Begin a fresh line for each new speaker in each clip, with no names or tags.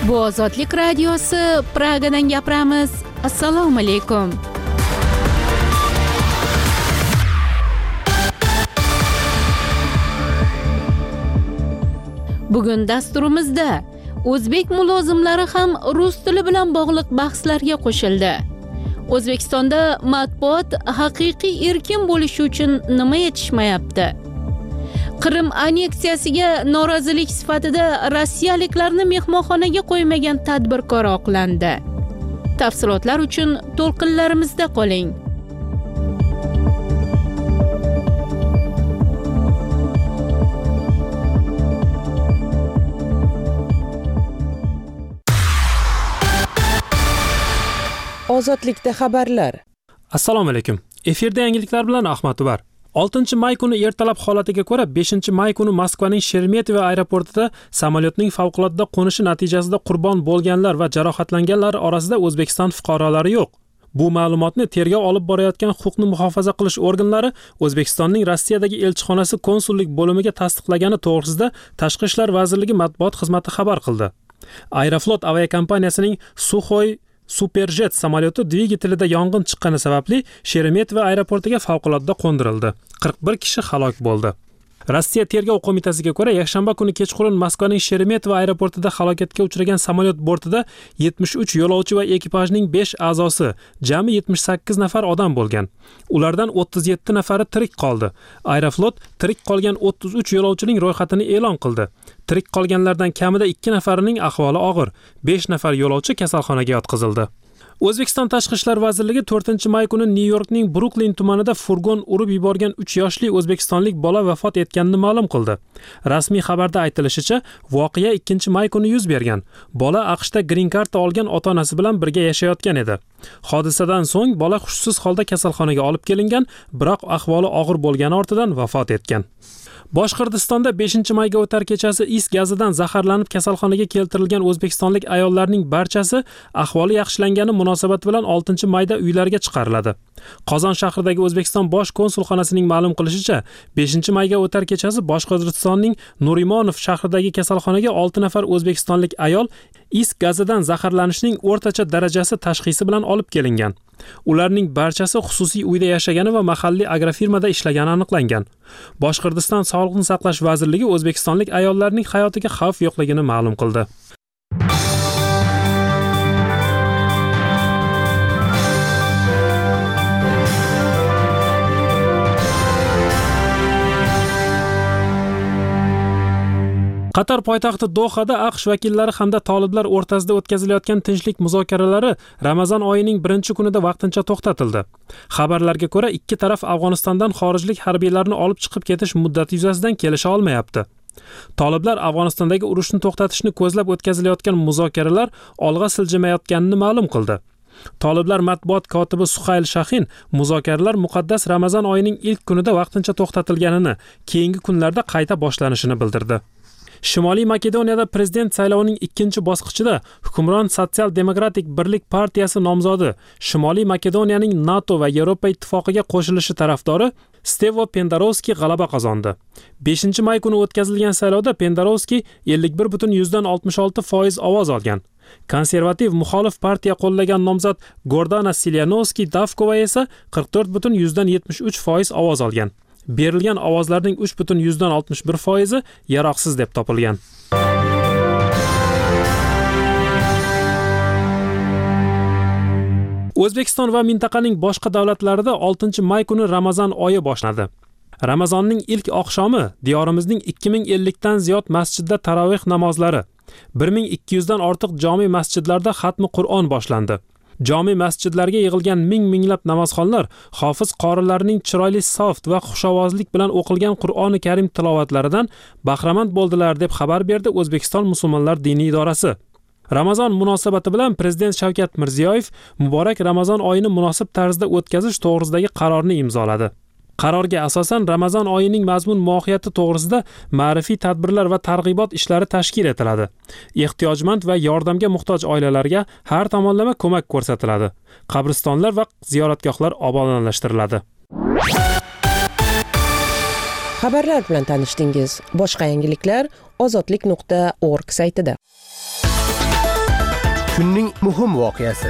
Bu Ozodlik radiosi, Pragadan gapiramiz. Assalomu alaykum. Bugun dasturimizda o'zbek mulozimlari ham rus tili bilan bog'liq bahslarga qo'shildi. O'zbekistonda matbuot haqiqiy erkin bo'lishi uchun nima yetishmayapti? Qrim anneksiyasiga norozilik sifatida rossiyaliklarni mehmonxonaga qo'ymagan tadbirkor oqlandi. Tafsilotlar uchun to'lqinlarimizda qoling.
Ozodlikda xabarlar.
Assalomu alaykum. Efirda yangiliklar bilan Ahmad Ubar. 6 may kuni ertalab holatiga ko'ra 5 may kuni Moskvaning Sheremetyevo aeroportida samolyotning favqulodda qo'nishi natijasida qurbon bo'lganlar va jarohatlanganlar orasida O'zbekiston fuqarolari yo'q. Bu ma'lumotni tergov olib borayotgan huquqni muhofaza qilish organlari O'zbekistonning Rossiyadagi elchixonasi konsullik bo'limiga tasdiqlagani to'g'risida Tashqi ishlar vazirligi matbuot xizmati xabar qildi. Aeroflot aviakompaniyasining Suxoy Superjet samolyoti dvigatelida yong'in chiqqani sababli Sheremetyevo aeroportiga favqulodda qo'ndirildi. 41 kishi halok bo'ldi. Rossiya tergov qo'mitasiga ko'ra, yakshanba kuni kechqurun Moskvaning Sheremetyevo aeroportida halokatga uchragan samolyot bortida 73 yo'lovchi va ekipajning 5 a'zosi, jami 78 nafar odam bo'lgan. Ulardan 37 nafari tirik qoldi. Aeroflot tirik qolgan 33 yo'lovchining ro'yxatini e'lon qildi. Tirik qolganlardan kamida 2 nafarining ahvoli og'ir, 5 nafar yo'lovchi kasalxonaga yotqizildi. O'zbekiston Tashqi ishlar vazirligi 4 may kuni Nyu-Yorkning Bruklin tumanida furgon urib yuborgan 3 yoshli o'zbekistonlik bola vafot etganini ma'lum qildi. Rasmiy xabarda aytilishicha, voqea 2 may kuni yuz bergan. Bola AQShda green card olgan ota-onasi bilan birga yashayotgan edi. Hodisadan so'ng bola hushsiz holda kasalxonaga olib kelingan, biroq ahvoli og'ir bo'lgani ortidan vafot etgan. Boshqirdistonda 5 mayga o'tar kechasi is gazidan zaharlanib kasalxonaga keltirilgan o'zbekistonlik ayollarning barchasi ahvoli yaxshilangani munosabati bilan 6 mayda uylariga chiqariladi. Qozon shahridagi O'zbekiston bosh konsulxonasining ma'lum qilishicha, 5 mayga o'tar kechasi Boshqirdistonning Nurimonov shahridagi kasalxonaga 6 nafar o'zbekistonlik ayol is gazidan zaharlanishning o'rtacha darajasi tashxisi bilan olib kelingan. Ularning barchasi xususiy uyda yashagani va mahalliy agrofirmada ishlagani aniqlangan. Boshqirdiston Sog'liqni saqlash vazirligi o'zbekistonlik ayollarning hayotiga xavf yo'qligini ma'lum qildi. Qatar poytaxti Dohada AQSh vakillari hamda toliblar o'rtasida o'tkazilayotgan tinchlik muzokaralari Ramazon oyining 1-kunida vaqtincha to'xtatildi. Xabarlarga ko'ra, ikki taraf Afg'onistondan xorijlik harbiylarni olib chiqib ketish muddati yuzasidan kelisha olmayapti. Toliblar Afg'onistondagi urushni to'xtatishni ko'zlab o'tkazilayotgan muzokaralar olg'a siljimayotganini ma'lum qildi. Toliblar matbuot kotibi Suhayl Shahin muzokaralar muqaddas Ramazon oyining ilk kunida vaqtincha to'xtatilganini, keyingi kunlarda qayta boshlanishini bildirdi. Shimoliy Makedoniyada prezident saylovining 2-bosqichida hukmron Sotsial-demokratik birlik partiyasi nomzodi Shimoliy Makedoniyaning NATO va Yevropa ittifoqiga qo'shilishi tarafdori Stevo Pendarovskiy g'alaba qozondi. 5 may kuni o'tkazilgan saylovda Pendarovskiy 51,66% ovoz olgan. Konservativ muxolif partiya qo'llagan nomzod Gordana Silyanovskiy-Davkova esa 44,73% ovoz olgan. Berilgan ovozlarning 3,61% yaroqsiz deb topilgan. O'zbekiston va mintaqaning boshqa davlatlarida 6 may kuni Ramazon oyi boshlandi. Ramazonning ilk oqshomi diyorimizning 2050 dan ziyod masjidda taroveh namozlari, 1200 dan ortiq jami masjidlarda xatmi Qur'on boshlandi. Jami masjidlarga yig'ilgan minglab namozxonlar hofiz qorilarning chiroyli soft va xushovozlik bilan o'qilgan Qur'oni Karim tilovatlaridan bahramand bo'ldilar deb xabar berdi O'zbekiston musulmonlar diniy idorasi. Ramazon munosabati bilan Prezident Shavkat Mirziyoyev muborak Ramazon oyini munosib tarzda o'tkazish to'g'risidagi qarorni imzoladi. Qarorga asosan Ramazon oyining mazmun mohiyati to'g'risida ma'rifiy tadbirlar va targ'ibot ishlari tashkil etiladi. Ehtiyojmand va yordamga muhtoj oilalarga har tomonlama ko'mak ko'rsatiladi. Qabristonlar va ziyoratgohlar obodonlashtiriladi.
Xabarlar bilan tanishdingiz. Boshqa yangiliklar ozodlik.org saytida.
Kunning muhim voqeasi.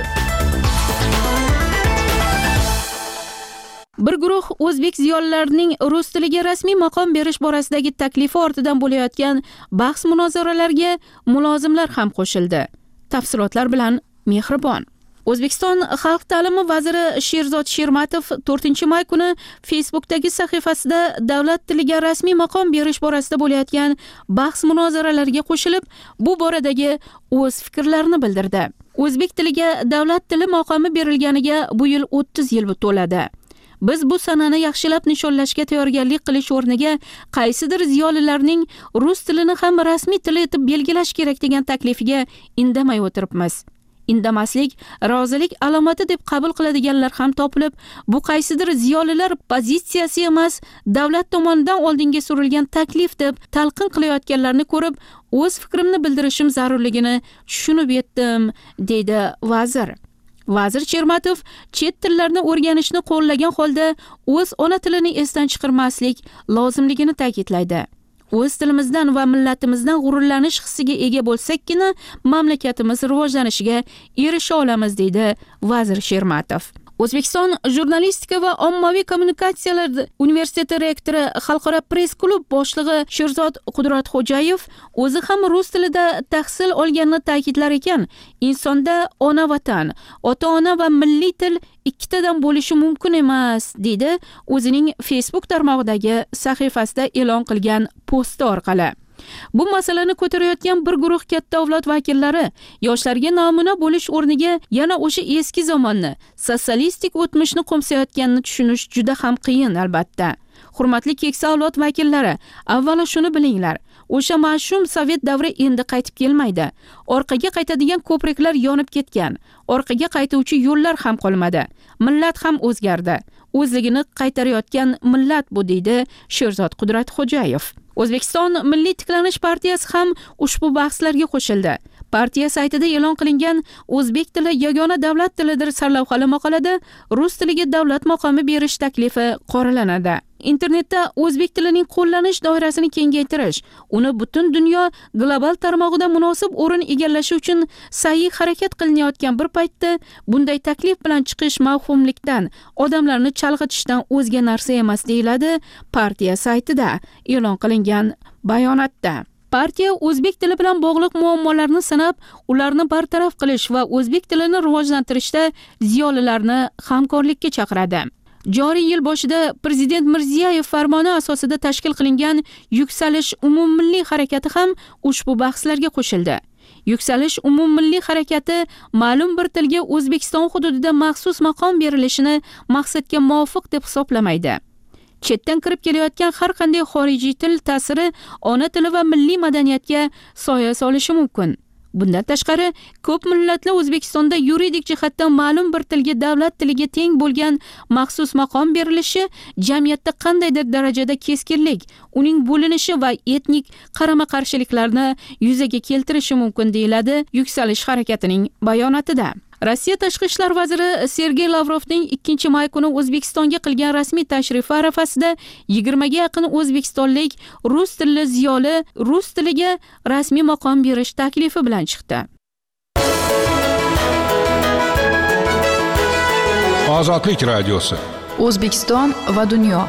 Bir guruh o'zbek ziyolilarining rus tiliga rasmiy maqom berish borasidagi taklifi ortidan bo'layotgan bahs-munozaralarga mulozimlar ham qo'shildi. Tafsilotlar bilan Mehribon. O'zbekiston Xalq ta'limi vaziri Sherzod Shermatov 4-may kuni Facebook'dagi sahifasida davlat tiliga rasmiy maqom berish borasida bo'layotgan bahs-munozaralarga qo'shilib, bu boradagi o'z fikrlarini bildirdi. O'zbek tiliga davlat tili maqomi berilganiga bu yil 30 yil to'ladi. Biz bu sanani yaxshilab nishonlashga tayyorgarlik qilish o'rniga qaysidir ziyolilarning rus tilini ham rasmiy til etib belgilash kerak degan taklifiga indamay o'tiribmiz. Indamaslik rozilik alomati deb qabul qiladiganlar ham topilib, bu qaysidir ziyolilar pozitsiyasi emas, davlat tomonidan oldinga surilgan taklif deb talqin qilayotganlarni ko'rib, o'z fikrimni bildirishim zarurligini tushunib yetdim, deydi vazir. Vazir Shermatov chet tillarni o'rganishni qo'llagan holda o'z ona tilini esdan chiqarmaslik lozimligini ta'kidlaydi. O'z tilimizdan va millatimizdan g'ururlanish hissiga ega bo'lsakkina mamlakatimiz rivojlanishiga erisha olamiz, deydi vazir Shermatov. O'zbekiston Jurnalistika va ommaviy kommunikatsiyalar universiteti rektori, Xalqaro press klub boshlig'i Sherzod Qudratxo'jayev o'zi ham rus tilida tahsil olganini ta'kidlar ekan, insonda ona vatan, ota-ona va milliy til ikkitadan bo'lishi mumkin emas, deydi o'zining Facebook tarmog'idagi sahifasida e'lon qilgan posti orqali. Bu masalani ko'tarayotgan bir guruh katta avlod vakillari yoshlarga namuna bo'lish o'rniga yana o'sha eski zamonni, sotsialistik o'tmishni qo'msayotganini tushunish juda ham qiyin albatta. Hurmatli keksa avlod vakillari, avvalo shuni bilinglar. O'sha mash'um sovet davri endi qaytib kelmaydi. Orqaga qaytadigan ko'priklar yonib ketgan. Orqaga qaytuvchi yo'llar ham qolmadi. Millat ham o'zgardi. O'zligini qaytarayotgan millat bu, deydi Sherzod Qudratxo'jayev. O'zbekiston Milliy tiklanish partiyasi ham ushbu bahslarga qo'shildi. Partiya saytida e'lon qilingan o'zbek tili yagona davlat tilidir sarlavhali maqolada rus tiliga davlat maqomi berish taklifi qoralanadi. Internetda o'zbek tilining qo'llanish doirasini kengaytirish, uni butun dunyo global tarmog'ida munosib o'rin egallashi uchun sa'yi harakat qilinayotgan bir paytda bunday taklif bilan chiqish mavhumlikdan, odamlarni chalg'itishdan o'zga narsa emas, deyiladi partiya saytida e'lon qilingan bayonotda. Partiya o'zbek tili bilan bog'liq muammolarni sanab, ularni bartaraf qilish va o'zbek tilini rivojlantirishda ziyolilarni hamkorlikka chaqiradi. Joriy yil boshida Prezident Mirziyoyev farmoni asosida tashkil qilingan Yuksalish umummilliy harakati ham ushbu bahslarga qo'shildi. Yuksalish umummilliy harakati ma'lum bir tilga O'zbekiston hududida maxsus maqom berilishini maqsadga muvofiq deb hisoblamaydi. Chetdan kirib kelayotgan har qanday xorijiy til ta'siri ona tili va milliy madaniyatga soya solishi mumkin. Bundan tashqari, ko'p millatli O'zbekistonda yuridik jihatdan ma'lum bir tilga davlat tiliga teng bo'lgan maxsus maqom berilishi jamiyatda qandaydir darajada keskinlik, uning bo'linishi va etnik qarama-qarshiliklarni yuzaga keltirishi mumkin, deyiladi Yuksalish harakatining bayonotida. Rossiya tashqi ishlar vaziri Sergey Lavrovning 2-may kuni O'zbekistonga qilgan rasmiy tashrifi arafasida 20 ga yaqin o'zbekistonlik rus tilli ziyoli rus tiliga rasmiy maqom berish taklifi bilan chiqdi.
Ozodlik radiosi.
O'zbekiston va dunyo.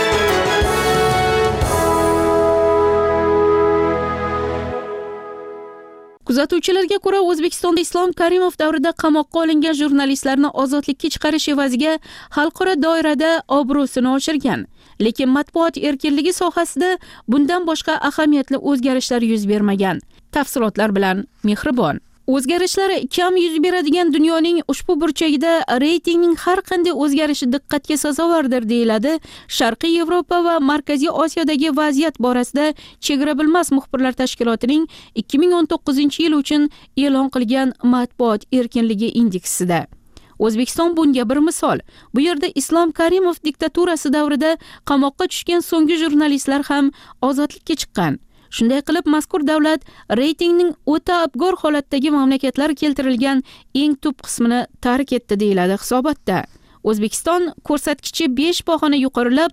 Kuzatuvchilarga ko'ra, O'zbekistonda Islom Karimov davrida qamoqqa olingan jurnalistlarni ozodlikka chiqarish evaziga xalqaro doirada obro'sini oshirgan. Lekin matbuot erkinligi sohasida bundan boshqa ahamiyatli o'zgarishlar yuz bermagan. Tafsilotlar bilan Mehribon. O'zgarishlar kam yuz beradigan dunyoning ushbu burchagida reytingning har qanday o'zgarishi diqqatga sazovordir, deyiladi Sharqiy Yevropa va Markaziy Osiyodagi vaziyat borasida chegara bilmas muxbirlar tashkilotining 2019-yil uchun e'lon qilgan matbuot erkinligi indeksida. O'zbekiston bunga bir misol. Bu yerda Islom Karimov diktaturasi davrida qamoqqa tushgan so'nggi jurnalistlar ham ozodlikka chiqqan. Shunday qilib, mazkur davlat reytingning o'ta abgor holatdagi mamlakatlar keltirilgan eng top qismini tark etdi, deyiladi hisobotda. O'zbekiston ko'rsatkichi 5 pog'ona yuqorilab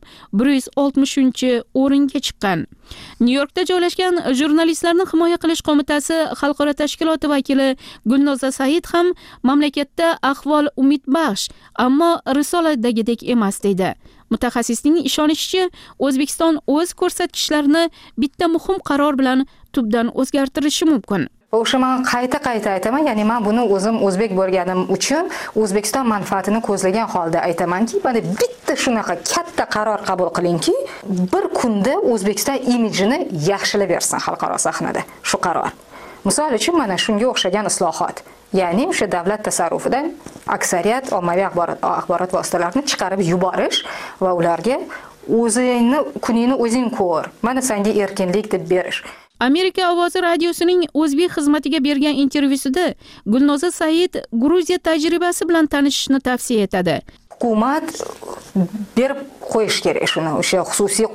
160-o'ringa chiqqan. Nyu-Yorkda joylashgan Jurnalistlarni himoya qilish qo'mitasi xalqaro tashkiloti vakili Gulnoza Said ham mamlakatda ahvol umidbaxsh, ammo risoladagidek emas deydi. Mutaxassisning ishonishicha, O'zbekiston o'z ko'rsatkichlarini bitta muhim qaror bilan tubdan o'zgartirishi mumkin.
O'sha men qayta aytaman, ya'ni men buni o'zim o'zbek bo'lganim uchun O'zbekiston manfaatini ko'zlagan holda aytamanki, mana bitta shunaqa katta qaror qabul qilingki, bir kunda O'zbekiston imijini yaxshilab bersin xalqaro sahnada shu qaror. Misol uchun mana shunga o'xshagan islohot, ya'ni o'sha davlat tasarrufidan aksariyat ommaviy axborot vositalarini chiqarib yuborish va ularga o'zingni kuningni o'zing ko'r, mana senga erkinlik deb berish.
Amerika ovozi radiosining o'zbek xizmatiga bergan intervyusida Gulnoza Said Gruziya tajribasi bilan tanishishni tavsiya etadi.
Hukumat berib qo'yish kerak shuni o'sha xususiy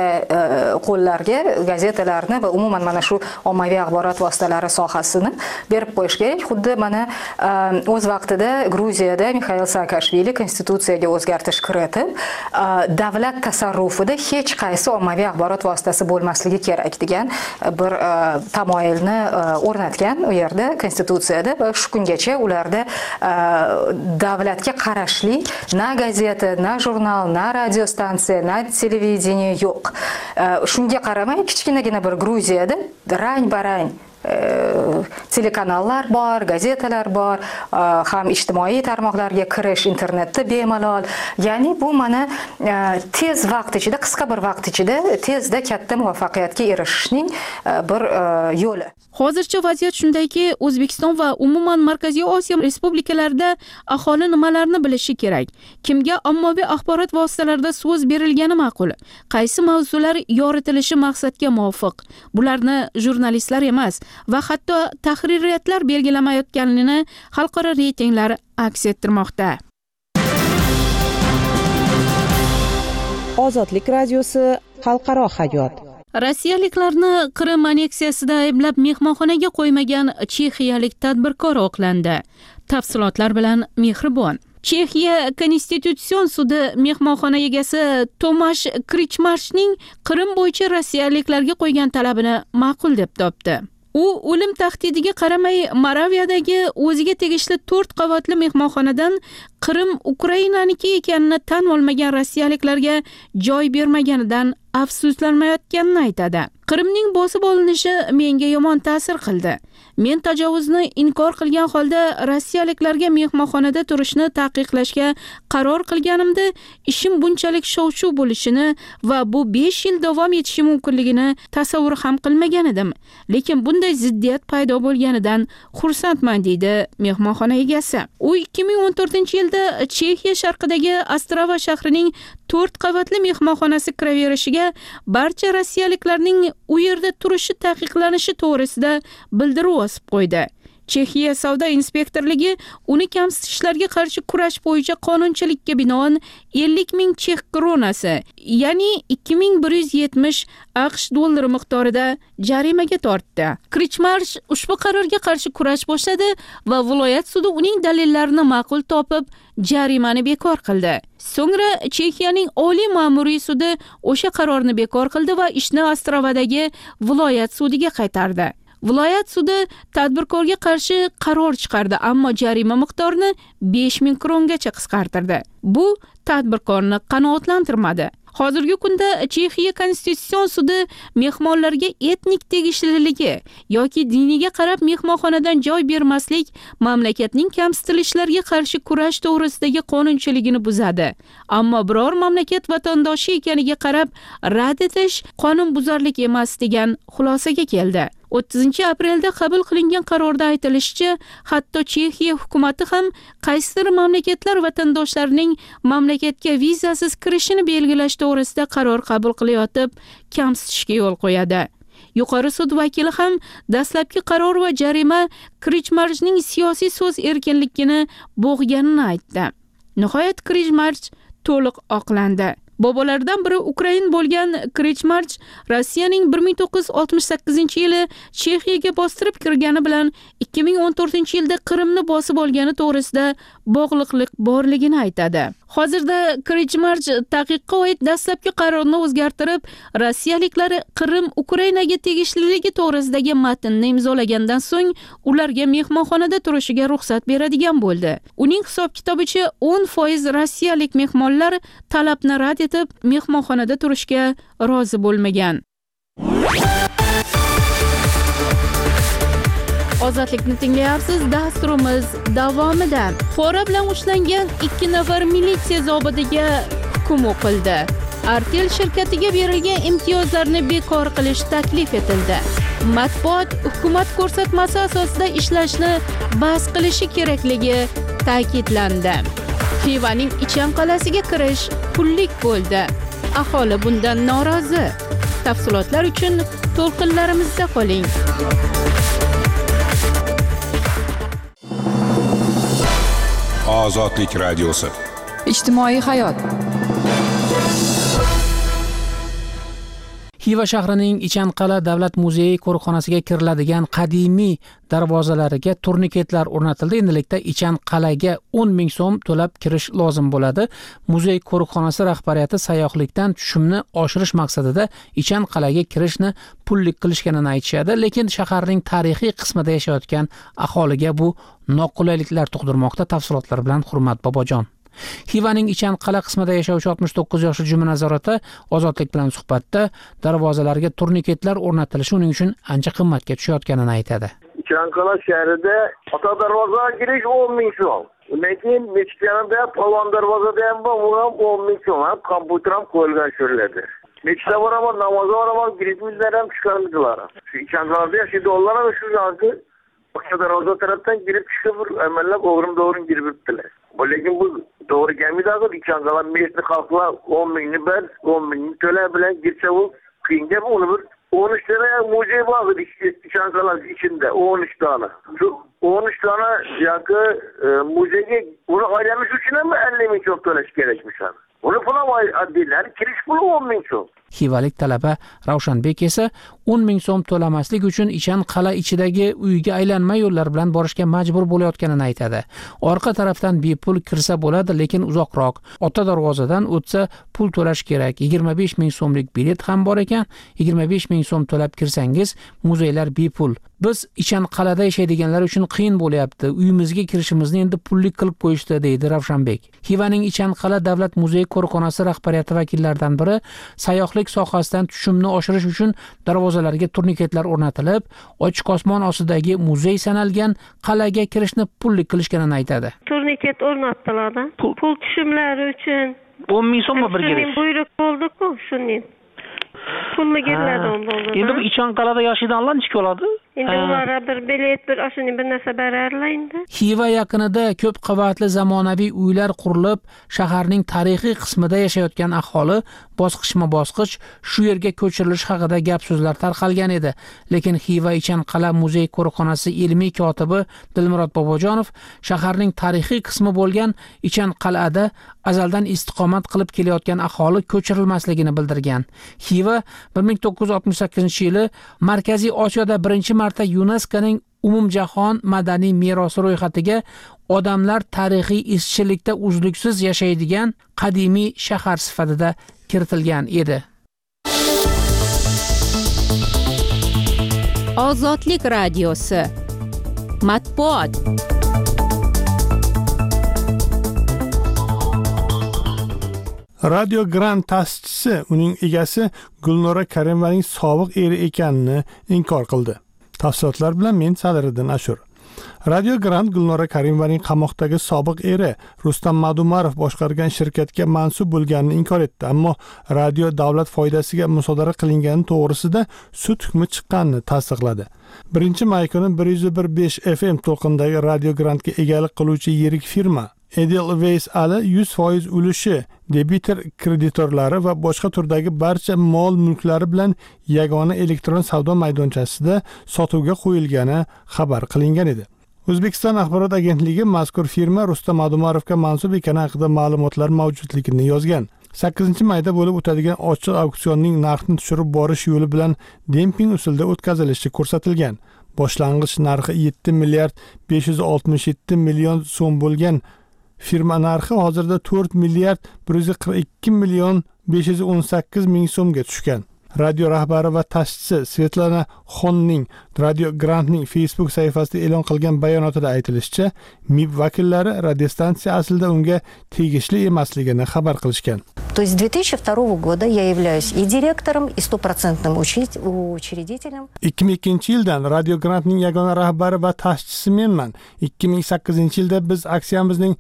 qo'llarga gazetalarni va umuman mana shu ommaviy axborot vositalari sohasini berib qo'yish kerak. Xuddi mana o'z vaqtida Gruziyada Mikhail Saakashvili konstitutsiyaga o'zgartirish kiritib, davlat tasarrufida hech qaysi ommaviy axborot vositasi bo'lmasligi kerak degan bir tamoyilni o'rnatgan u yerda konstitutsiyada va shu kungacha ularda davlatga qarashli na gazeta, na jurnal, na radio stansiya, na televideniya yo'q. Shunga qaramay kichkinagina bir Gruziyada rang-barang telekanallar bor, gazetalar bor, ham ijtimoiy tarmoqlarga kirish internetda bemalol. Ya'ni bu mana tez vaqt ichida, qisqa bir vaqt ichida tezda katta muvaffaqiyatga erishishning bir yo'li.
Hozircha vaziyat shundayki, O'zbekiston va umuman Markaziy Osiyo respublikalarida aholi nimalarni bilishi kerak? Kimga ommaviy axborot vositalarida so'z berilgani ma'qul? Qaysi mavzular yoritilishi maqsadga muvofiq? Bularni jurnalistlar emas va hatto tahririyatlar belgilamayotganini xalqaro reytinglar aks ettirmoqda.
Ozodlik radiosi xalqaro hayot.
Rossiyaliklarni Qrim anneksiyasida ayblab mehmonxonaga qo'ymagan chexiyalik tadbirkor oqlandi. Tafsilotlar bilan Mehribon. Chexiya Konstitutsion sudi mehmonxona egasi Tomash Krichmarshning Qrim bo'yicha rossiyaliklarga qo'ygan talabini ma'qul deb topdi. U o'lim tahdidiga qaramay Moraviyadagi o'ziga tegishli 4 qavatli mehmonxonadan Qrim Ukrainaniki ekanini tan olmagan rossiyaliklarga joy bermaganidan afsuslanmayotganini aytadi. Qrimning bosib olinishi menga yomon ta'sir qildi. Men tajovuzni inkor qilgan holda rossiyaliklarga mehmonxonada turishni taqiqlashga qaror qilganimda ishim bunchalik shov-shuv bo'lishini va bu 5 yil davom etishi mumkinligini tasavvur ham qilmagan edim. Lekin bunday ziddiyat paydo bo'lganidan xursandman deydi mehmonxona egasi. U 2014-yilda Chexiya sharqidagi Ostrava shahrining 4 qavatli mehmonxonasi kiraverishiga barcha rossiyaliklarning u yerda turishi taqiqlanishi to'g'risida bildiruv osib qo'ydi. Chexiya savdo inspektorligi uni kamsitishlarga qarshi kurash bo'yicha qonunchilikka binoan 50 ming chex kronasi, ya'ni 2170 AQSh dollari miqdorida jarimaga tortdi. Krichmarsh ushbu qarorga qarshi kurash boshladi va viloyat sudi uning dalillarini ma'qul topib, jarimani bekor qildi. So'ngra Chexiyaning oliy ma'muriy sudi o'sha qarorni bekor qildi va ishni Ostravadagi viloyat sudiga qaytardi. Viloyat sudi tadbirkorga qarshi qaror chiqardi, ammo jarima miqdorini 5000 krongacha qisqartirdi. Bu tadbirkorni qanoatlantirmadi. Hozirgi kunda Chexiya Konstitutsion sudi mehmonlarga etnik tegishliligi yoki diniga qarab mehmonxonadan joy bermaslik mamlakatning kamsitilishlariga qarshi kurash to'g'risidagi qonunchiligini buzadi. Ammo biror mamlakat vatandoshi ekaniga qarab rad etish qonunbuzarlik emas degan xulosaga keldi. 30-aprelda qabul qilingan qarorda aytilishicha, hatto Chexiya hukumatı ham qaysidir mamlakatlar vatandoshlarining mamlakatga vizasiz kirishini belgilash to'g'risida qaror qabul qilayotib, kamsitishga yo'l qo'yadi. Yuqori sud vakili ham dastlabki qaror va jarima Krichmarshning siyosiy so'z erkinligini bo'g'ganini aytdi. Nihoyat Krichmarsh to'liq oqlandi. Bobolardan biri Ukrain bo'lgan Krichmarsh Rossiyaning 1968-yili Chexiyaga bostirib kirgani bilan 2014-yilda Qrimni bosib olgani to'g'risida bog'liqlik borligini aytadi. Hozirda Krechmarch taqiqqa oid dastlabki qarorni o'zgartirib, rossiyaliklar Qrim Ukrainaga tegishliligi to'g'risidagi matnni imzolagandan so'ng ularga mehmonxonada turishiga ruxsat beradigan bo'ldi. Uning hisob-kitobicha 10% rossiyalik mehmonlar talabni rad etib, mehmonxonada turishga rozi bo'lmagan. Ozodlikni tinglayapsiz, dasturimiz davomida. Pora bilan ushlangan 2 nafar militsiya zobitiga hukm o'qildi. Artel shirkatiga berilgan imtiyozlarni bekor qilish taklif etildi. Matbuot hukumat ko'rsatmasi asosida ishlashni bas qilishi kerakligi ta'kidlandi. Xivaning Ichan qalasiga kirish pullik bo'ldi. Aholi bundan norozi. Tafsilotlar uchun to'lqinlarimizda qoling.
Ozodlik radiosi.
ijtimoiy hayot.
Xiva shahrining Ichanqala davlat muzeyi qo'riqxonasiga kiriladigan qadimiy darvozalariga turniketlar o'rnatildi. Endilikda Ichanqalaga 10 ming so'm to'lab kirish lozim bo'ladi. Muzey qo'riqxonasi rahbariyati sayyohlikdan tushumni oshirish maqsadida Ichanqalaga kirishni pullik qilishganini aytishadi, lekin shaharning tarixiy qismida yashayotgan aholiga bu noqulayliklar tug'dirmoqda. Tafsilotlar bilan Hurmat Bobojon. Xivaning Ichanqala qismida yashovchi 69 yoshli Juma Nazorati Ozodlik bilan suhbatda darvozalarga turniketlar o'rnatilishi uning uchun ancha qimmatga tushayotganini aytadi.
Ichanqala shahrida ota darvozaga kirish 10 ming so'm. Undan keyin mechit yanida Polvon darvozada ham bor, u ham 10 ming so'm. Kompyuter ham qo'yilgan sho'rlarda. Mechitda boraman, namoz o'qiraman, giribizlar ham chiqardilar. Shu Ichanqalada yashaydi onlar shu yo'lda ota darvoza tarafdan girib chiqib, amallab o'g'rim girib o'tdilar. Lekin bu to'g'ri kelmaydi. Ichanqala mechitni xalqlar 10 mingni bir 10 mingni to'la bilan girsa u qiyinga uni bir 13 tane muzey var Ichanqala içinde 13 tane. Şu 13 tane yakı muzeye bunu ayırmış için mi 50 ming so'm to'lash kerakmiş abi. Bunu falan addiler kirish puli 10 ming so'm.
Xivalik talaba Ravshanbek esa 10 ming so'm to'lamaslik uchun Ichanqala ichidagi uyga aylanma yo'llar bilan borishga majbur bo'layotganini aytadi. Orqa tarafdan bepul kirsa bo'ladi, lekin uzoqroq. Ota darvozadan o'tsa pul to'lash kerak. 25 ming so'mlik bilet ham bor ekan. 25 ming so'm to'lab kirsangiz muzeylar bepul. Biz Ichanqalada yashaydiganlar uchun qiyin bo'lyapti. Uyimizga kirishimizni endi pullik qilib qo'yishdi, deydi Ravshanbek. Xivaning Ichanqala davlat muzeyi qo'riqxonasi rahbariyati vakillaridan biri sayyohlik sohasidan tushumni oshirish uchun darvozalarga turniketlar o'rnatilib, ochiq osmon ostidagi muzey sanalgan qalaga kirishni pullik qilishganini aytadi.
Turniket o'rnatdilar. Pul tushumlari uchun
10 ming so'mmi bir kirish?
Buyruq bo'ldi-ku, shuning. Pulni keladi bo'ldi.
Endi bu Ichanqalada yashaydiganlar nechga oladi?
Endi ularga bir bilet, bir ashuni bir narsa berarlar endi.
Xiva yaqinida ko'p qavatli zamonaviy uylar qurilib, shaharning tarixiy qismida yashayotgan aholi bosqichma-bosqich shu yerga ko'chirilish haqida gap so'zlar tarqalgan edi. Lekin Xiva Ichanqala muzey qo'riqxonasi ilmiy kotibi Dilmurod Bobojonov shaharning tarixiy qismi bo'lgan Ichanqalada azaldan istiqomat qilib kelayotgan aholi ko'chirilmasligini bildirgan. Xiva 1968-yili Markaziy Osiyoda birinchi marta UNESCOning umumjahon madaniy merosi ro'yxatiga odamlar tarixiy izchillikda uzluksiz yashaydigan qadimiy shahar sifatida kiritilgan edi.
Ozodlik radiosi. Matbuot.
Radio Grand ta'sischisi uning egasi Gulnora Karimovaning sobiq eri ekanini inkor qildi. Tafsilotlar bilan men Sadiriddin Ashur. Radio Grand Gulnora Karimovaning qamoqdagi sobiq eri Rustam Madumarov boshqargan shirkatga mansub bo'lganini inkor etdi, ammo radio davlat foydasiga musodara qilingani to'g'risida sud hukmi chiqqanini tasdiqladi. 1-may kuni 101.5 FM to'lqindagi Radio Grandga egalik qiluvchi yirik firma Edelweiss Ali 100% ulushi, debitor kreditorlari va boshqa turdagi barcha mol-mulklari bilan yagona elektron savdo maydonchasida sotuvga qo'yilgani xabar qilingan edi. O'zbekiston axborot agentligi mazkur firma Rustam Madumarovga mansub ekani haqida ma'lumotlar mavjudligini yozgan. 8-mayda bo'lib o'tadigan ochiq auksionning narxni tushirib borish yo'li bilan demping usulida o'tkazilishi ko'rsatilgan. Boshlang'ich narxi 7 milliard 567 million so'm bo'lgan Firma narxi hozirda 4 milliard 142 million 518 ming so'mga tushgan. Radio rahbari va ta'sischisi Svetlana Xonning Radio Grantning Facebook sahifasida e'lon qilgan bayonotida aytilishicha, MIB vakillari radiostansiya aslida unga tegishli emasligini xabar qilishgan.
То есть с 2002 года я являюсь и директором, и стопроцентным учредителем.
2002 yildan Radio Grantning yagona rahbari va ta'sischisi menman. 2008 yilda biz aksiyamizning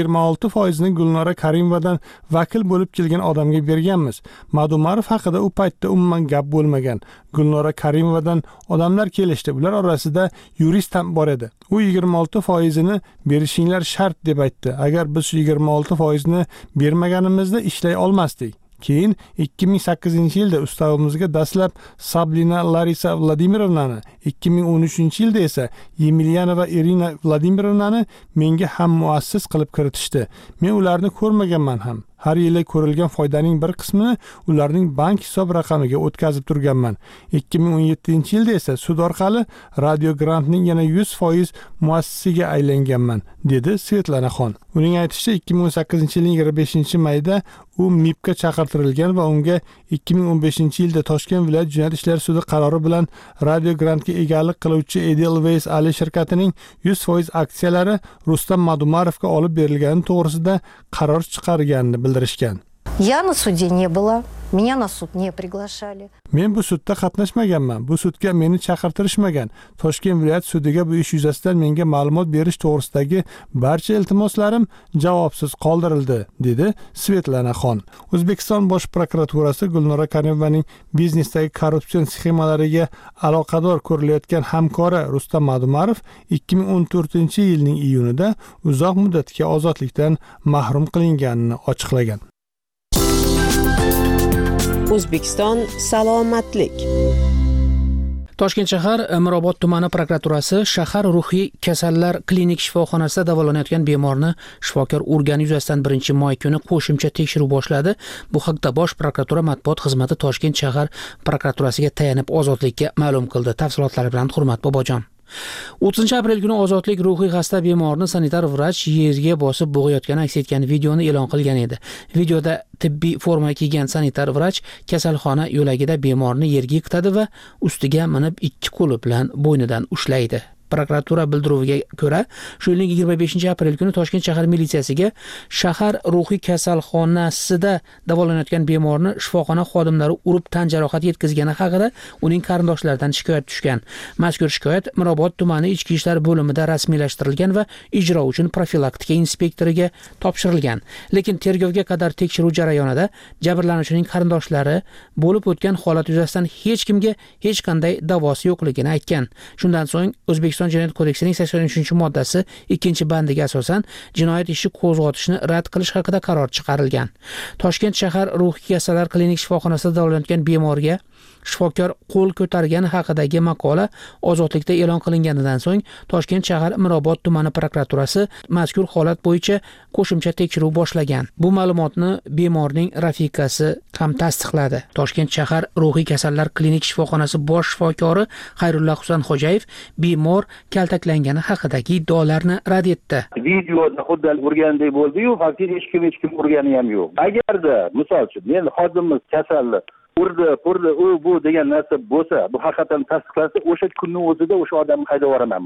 26%ni Gulnora Karimovadan vakil bo'lib kelgan odamga berganmiz. Madumarov haqida u paytda umuman gap bo'lmagan. Gulnora Karimovadan odamlar kelishdi. Ular orasida yurist ham bor edi. U 26%ni berishinglar shart deb aytdi. Agar biz shu 26%ni bermaganimizda ishlay olmasdik. Keyin 2008 yilda ustavimizga dastlab Sablina Larisa Vladimirovnani, 2013 yilda esa Yemelianova Irina Vladimirovnani menga ham muassis qilib kiritishdi. Men ularni ko'rmaganman ham. Har yili ko'rilgan foydaning bir qismini ularning bank hisob raqamiga o'tkazib turganman. 2017 yilda esa sud orqali Radio Grantning yana 100% muassisiga aylanganman, dedi Svetlanaxon. Uning aytishicha, 2018 yilning 25-mayda u MIBga chaqirtirilgan va unga 2015 yilda Toshkent viloyat jinoyat ishlari sudi qarori bilan Radio Grantga egalik qiluvchi Edelweiss Ali shirkatining 100% aksiyalari Rustam Madumarovga olib berilgani to'g'risida qaror chiqarganini bildirishgan.
Я на суде не была, меня на суд не приглашали.
Men bu sudda qatnashmaganman. Bu sudga meni chaqirtirishmagan. Toshkent viloyat sudiga bu ish yuzasidan menga ma'lumot berish to'g'risidagi barcha iltimoslarim javobsiz qoldirildi, dedi Svetlanaxon. O'zbekiston Bosh prokuraturasi Gulnora Karimovaning biznesdagi korrupsion sxemalariga aloqador ko'rilayotgan hamkori Rustam Madumarov 2014-yilning iyunida uzoq muddatga ozodlikdan mahrum qilinganini ochiqlagan.
O'zbekiston salomatlik.
Toshkent shahar Mirobod tumani prokuraturasi shahar ruhiy kasallar klinik shifoxonasida davolanayotgan bemorni shifokor urgani yuzasidan 1-may kuni qo'shimcha tekshiruv boshladi. Bu haqda Bosh prokuratura matbuot xizmati Toshkent shahar prokuraturasiga tayanib ozodlikka ma'lum qildi. Tafsilotlari bilan Hurmat Bobojon. 30 aprel kuni ozodlik ruhiy xasta bemorni sanitar vrach yerga bosib bo'g'ayotgani aks etgan videoni e'lon qilgan edi. Videoda tibbiy forma kiygan sanitar vrach kasalxona yo'lagida bemorni yerga yiqitadi va ustiga minib 2 qo'li bilan bo'ynidan ushlaydi. Prokuratura bildiruviga ko'ra, shu yilning 25 aprel kuni Toshkent shahar militsiyasiga shahar ruhiy kasalxonasida davolanayotgan bemorni shifoxona xodimlari urib tan jarohati yetkazgani haqida uning qarindoshlaridan shikoyat tushgan. Mazkur shikoyat Mirobod tumani ichki ishlar bo'limida rasmiylashtirilgan va ijro uchun profilaktika inspektoriga topshirilgan. Lekin tergovga qadar tekshiruv jarayonida jabrlanuvchining qarindoshlari bo'lib o'tgan holat yuzasidan hech kimga hech qanday da'vosi yo'qligini aytgan. Shundan so'ng O'zbekiston Jinoyat kodeksining 83-moddasi 2-bandiga asosan jinoyat ishi qo'zg'atishni rad qilish haqida qaror chiqarilgan. Toshkent shahar ruhiy kasallar klinik shifoxonasida davolanayotgan bemorga shifokor qo'l ko'targani haqidagi maqola ozodlikda e'lon qilinganidan so'ng Toshkent shahar Mirobod tumani prokuraturasi mazkur holat bo'yicha qo'shimcha tekshiruv boshlagan. Bu ma'lumotni bemorning rafiqasi ham tasdiqladi. Toshkent shahar ruhiy kasallar klinik shifoxonasi bosh shifokori Xayrulla Husanxo'jayev bemor kaltaklangani haqidagi iddaolarni rad etdi.
Videoda xuddi urgandek bo'ldi-yu, faqat hech kim urgani ham yo'q. Agarda, misol uchun, endi xodimimiz kasallik urdi, u bu degan narsa bo'lsa, bu haqiqatan tasdiqlansa, o'sha kunning o'zida o'sha odamni haydab yuboraman.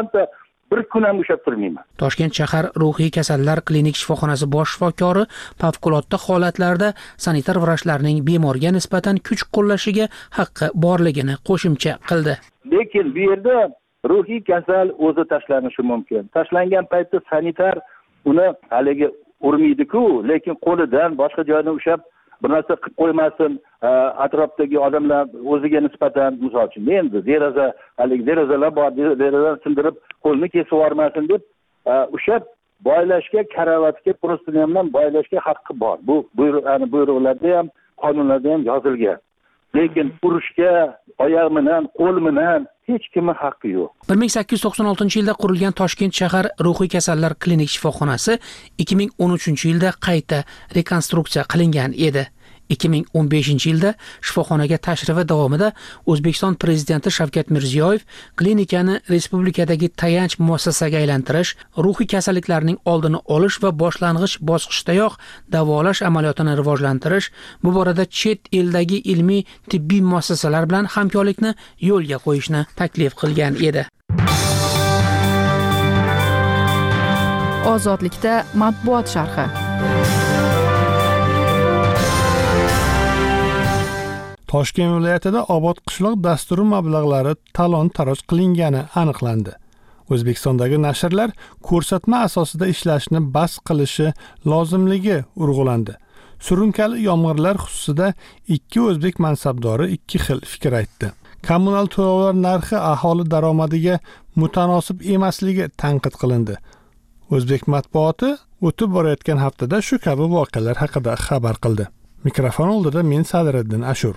Bir kun ham ushlab turmayman.
Toshkent shahar ruhiy kasallar klinik shifoxonasi bosh shifokori favqulodda holatlarda sanitar vrachlarning bemorga nisbatan kuch qo'llashiga haqqi borligini qo'shimcha qildi.
Lekin bu yerda ruhiy kasal o'zi tashlanishi mumkin. Tashlangan paytda sanitar uni haligi urmaydi-ku, lekin qo'lidan boshqa joydan ushlab bir narsa qilib qo'ymasin, atrofdagi odamlar o'ziga nisbatan, misol uchun, endi derazalar bor, derazadan sindirib qo'lni kesib yubormasin deb ushlab boylashga, karavatga prostitutsiya bilan boylashga haqqi bor. Bu buyruqlarda ham, qonunlarda ham yozilgan. Lekin urishga oyoq bilan, qo'l bilan hech kimning haqqi yo'q.
1896-yilda qurilgan Toshkent shahar ruhiy kasallar klinik shifoxonasi 2013-yilda qayta rekonstruksiya qilingan edi. 2015-yilda shifoxonaga tashrifi davomida O'zbekiston prezidenti Shavkat Mirziyoyev klinikani respublikadagi tayanch muassasaga aylantirish, ruhiy kasalliklarning oldini olish va boshlang'ich bosqichdayoq davolash amaliyotini rivojlantirish, bu borada chet eldagi ilmiy tibbiy muassasalar bilan hamkorlikni yo'lga qo'yishni taklif qilgan edi.
Ozodlikda matbuot sharhi.
Toshkent viloyatida obod qishloq dasturi mablag'lari talon-taroj qilingani aniqlandi. O'zbekistondagi nashrlar ko'rsatma asosida ishlashni bas qilishi lozimligi urg'ulandi. Surunkali yomg'irlar xususida ikki o'zbek mansabdori ikki xil fikr aytdi. Kommunal to'lovlar narxi aholi daromadiga mutanosib emasligi tanqid qilindi. O'zbek matbuoti o'tib borayotgan haftada shu kabi voqealar haqida xabar qildi. Mikrofon oldida men Sadiriddin Ashur.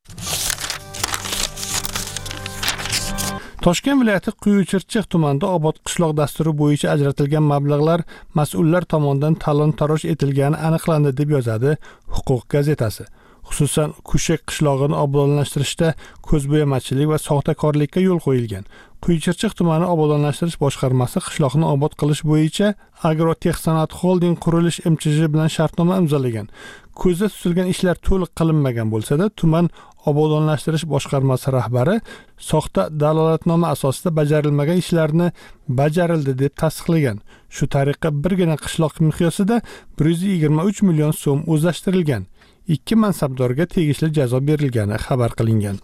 Toshkent viloyati Quyuchirchiq tumanida obod qishloq dasturi bo'yicha ajratilgan mablag'lar mas'ullar tomonidan talon-taroj etilgani aniqlandi deb yozadi Huquq gazetasi. Xususan, Kushek qishlog'ini obodonlashtirishda ko'zbo'yamachilik va soxtakorlikka yo'l qo'yilgan. Quyuchirchiq tumani obodonlashtirish boshqarmasi qishloqni obod qilish bo'yicha Agrotexsanoat Holding qurilish MChJ bilan shartnoma imzolagan. Ko'zda tutilgan ishlar to'liq qilinmagan bo'lsa-da, tuman obodonlashtirish boshqarmasi rahbari soxta dalolatnoma asosida bajarilmagan ishlarni bajarildi deb tasdiqlagan. Shu tariqa birgina qishloq miqyosida 123 million so'm o'zlashtirilgan. Ikki mansabdorga tegishli jazo berilgani xabar qilingan.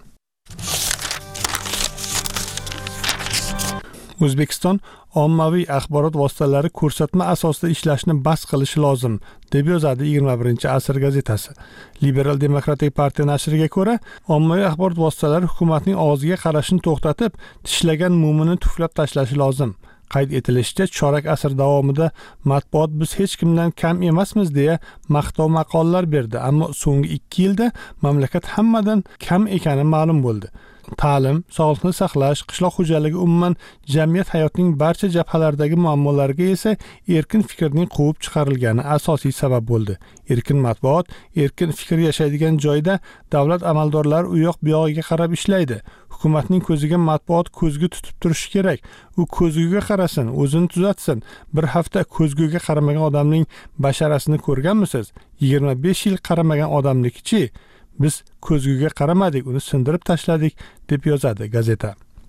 O'zbekiston ommaviy axborot vositalari ko'rsatma asosida ishlashni bas qilishi lozim, deb yozadi 21-asr gazetasi. Liberal Demokratik partiya nashriga ko'ra, ommaviy axborot vositalari hukumatning og'ziga qarashini to'xtatib, tishlagan mumini tuflab tashlashi lozim. Qayd etilishicha, chorak asr davomida matbuot biz hech kimdan kam emasmiz deya maqtov maqollar berdi, ammo so'nggi 2 yilda mamlakat hammadan kam ekani ma'lum bo'ldi. Ta'lim, sog'liqni saqlash, qishloq xo'jaligi umuman jamiyat hayotining barcha jabhalardagi muammolariga esa erkin fikrning quvib chiqarilgani asosiy sabab bo'ldi. Erkin matbuot, erkin fikr yashaydigan joyda davlat amaldorlari u yoq bu yog'iga qarab ishlaydi. Hukumatning ko'ziga matbuot ko'zgu tutib turishi kerak. U ko'zguga qarasin, o'zini tuzatsin. Bir hafta ko'zguga qaramagan odamning basharasini ko'rganmisiz? 25 yil qaramagan odamnikichi? Biz ko'zguga qaramadik, uni sindirib tashladik, deb yozadi gazeta.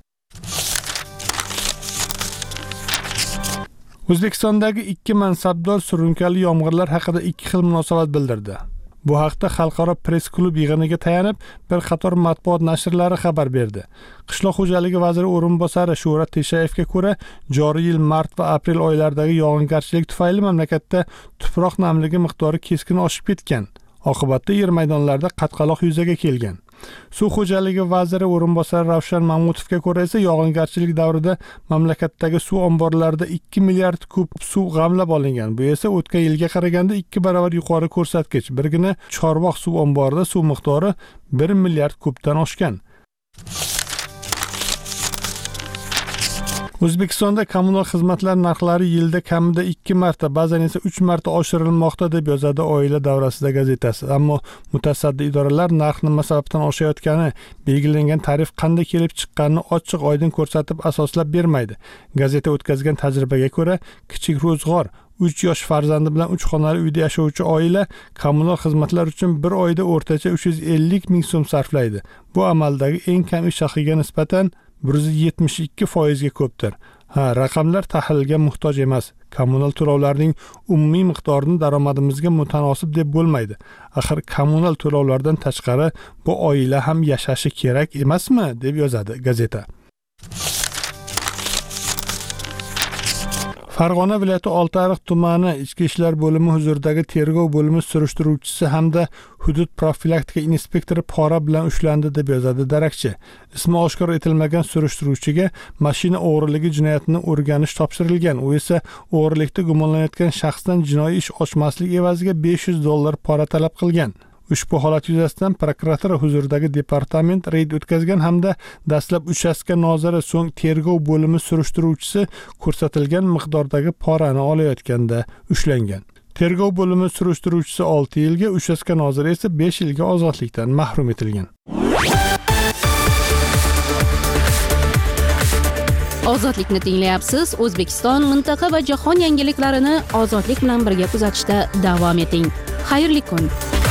O'zbekistondagi ikki mansabdor surunkali yomg'irlar haqida ikki xil munosabat bildirdi. Bu haqda Xalqaro press klub yig'iniga tayanib bir qator matbuot nashrlari xabar berdi. Qishloq xo'jaligi vaziri o'rinbosari Shuhrat Teshayevga ko'ra, joriy yil mart va aprel oylaridagi yog'ingarchilik tufayli mamlakatda tuproq namligi miqdori keskin oshib ketgan. Oqibatda yer maydonlarida qatqaloq yuzaga kelgan. Suv xo'jaligi vaziri o'rinbosari Ravshan Mahmutovga ko'ra esa yog'ingarchilik davrida mamlakatdagi suv omborlarida 2 milliard kub suv g'amlab olingan. Bu esa o'tgan yilga qaraganda 2 barobar yuqori ko'rsatkich. Birgina Chorvoq suv omborida suv miqdori 1 milliard kubdan oshgan. O'zbekistonda kommunal xizmatlar narxlari yilda kamida 2 marta, ba'zan esa 3 marta oshirilmoqda deb yozadi Oila davrasida gazetasi. Ammo mutasaddi idoralar narx nima sababdan oshayotgani, belgilangan tarif qanday kelib chiqqanini ochiq-oydin ko'rsatib asoslab bermaydi. Gazeta o'tkazgan tajribaga ko'ra, kichik ro'zg'or 3 yosh farzandi bilan 3 xonali uyda yashovchi oila kommunal xizmatlar uchun bir oyda o'rtacha 350 ming so'm sarflaydi. Bu amaldagi eng kam ish haqiga nisbatan 172% ga ko'pdir. Raqamlar tahlilga muhtoj emas. Kommunal to'lovlarning umumiy miqdorini daromadimizga mutanosib deb bo'lmaydi. Axir kommunal to'lovlardan tashqari bu oila ham yashashi kerak emasmi, deb yozadi gazeta. Farg'ona viloyati Oltiariq tumani Ichki ishlar bo'limi huzuridagi tergov bo'limi surishtiruvchisi hamda hudud profilaktika inspektori pora bilan ushlandi deb yozadi darakchi. Ismi oshkor etilmagan surishtiruvchiga mashina o'g'riligi jinoyatini o'rganish topshirilgan. U esa o'g'rilikda gumonlanayotgan shaxsdan jinoiy ish ochmaslik evaziga $500 pora talab qilgan. Ushbu holat yuzasidan prokuratura huzuridagi departament reyd o'tkazgan hamda dastlab uchastka noziri, so'ng tergov bo'limi surishtiruvchisi ko'rsatilgan miqdordagi porani olayotganda ushlangan. Tergov bo'limi surishtiruvchisi 6 yilga, uchastka noziri esa 5 yilga ozodlikdan mahrum etilgan.
Ozodlikni tinglayapsiz. O'zbekiston, mintaqa va jahon yangiliklarini ozodlik bilan birga kuzatishda davom eting. Xayrli kun.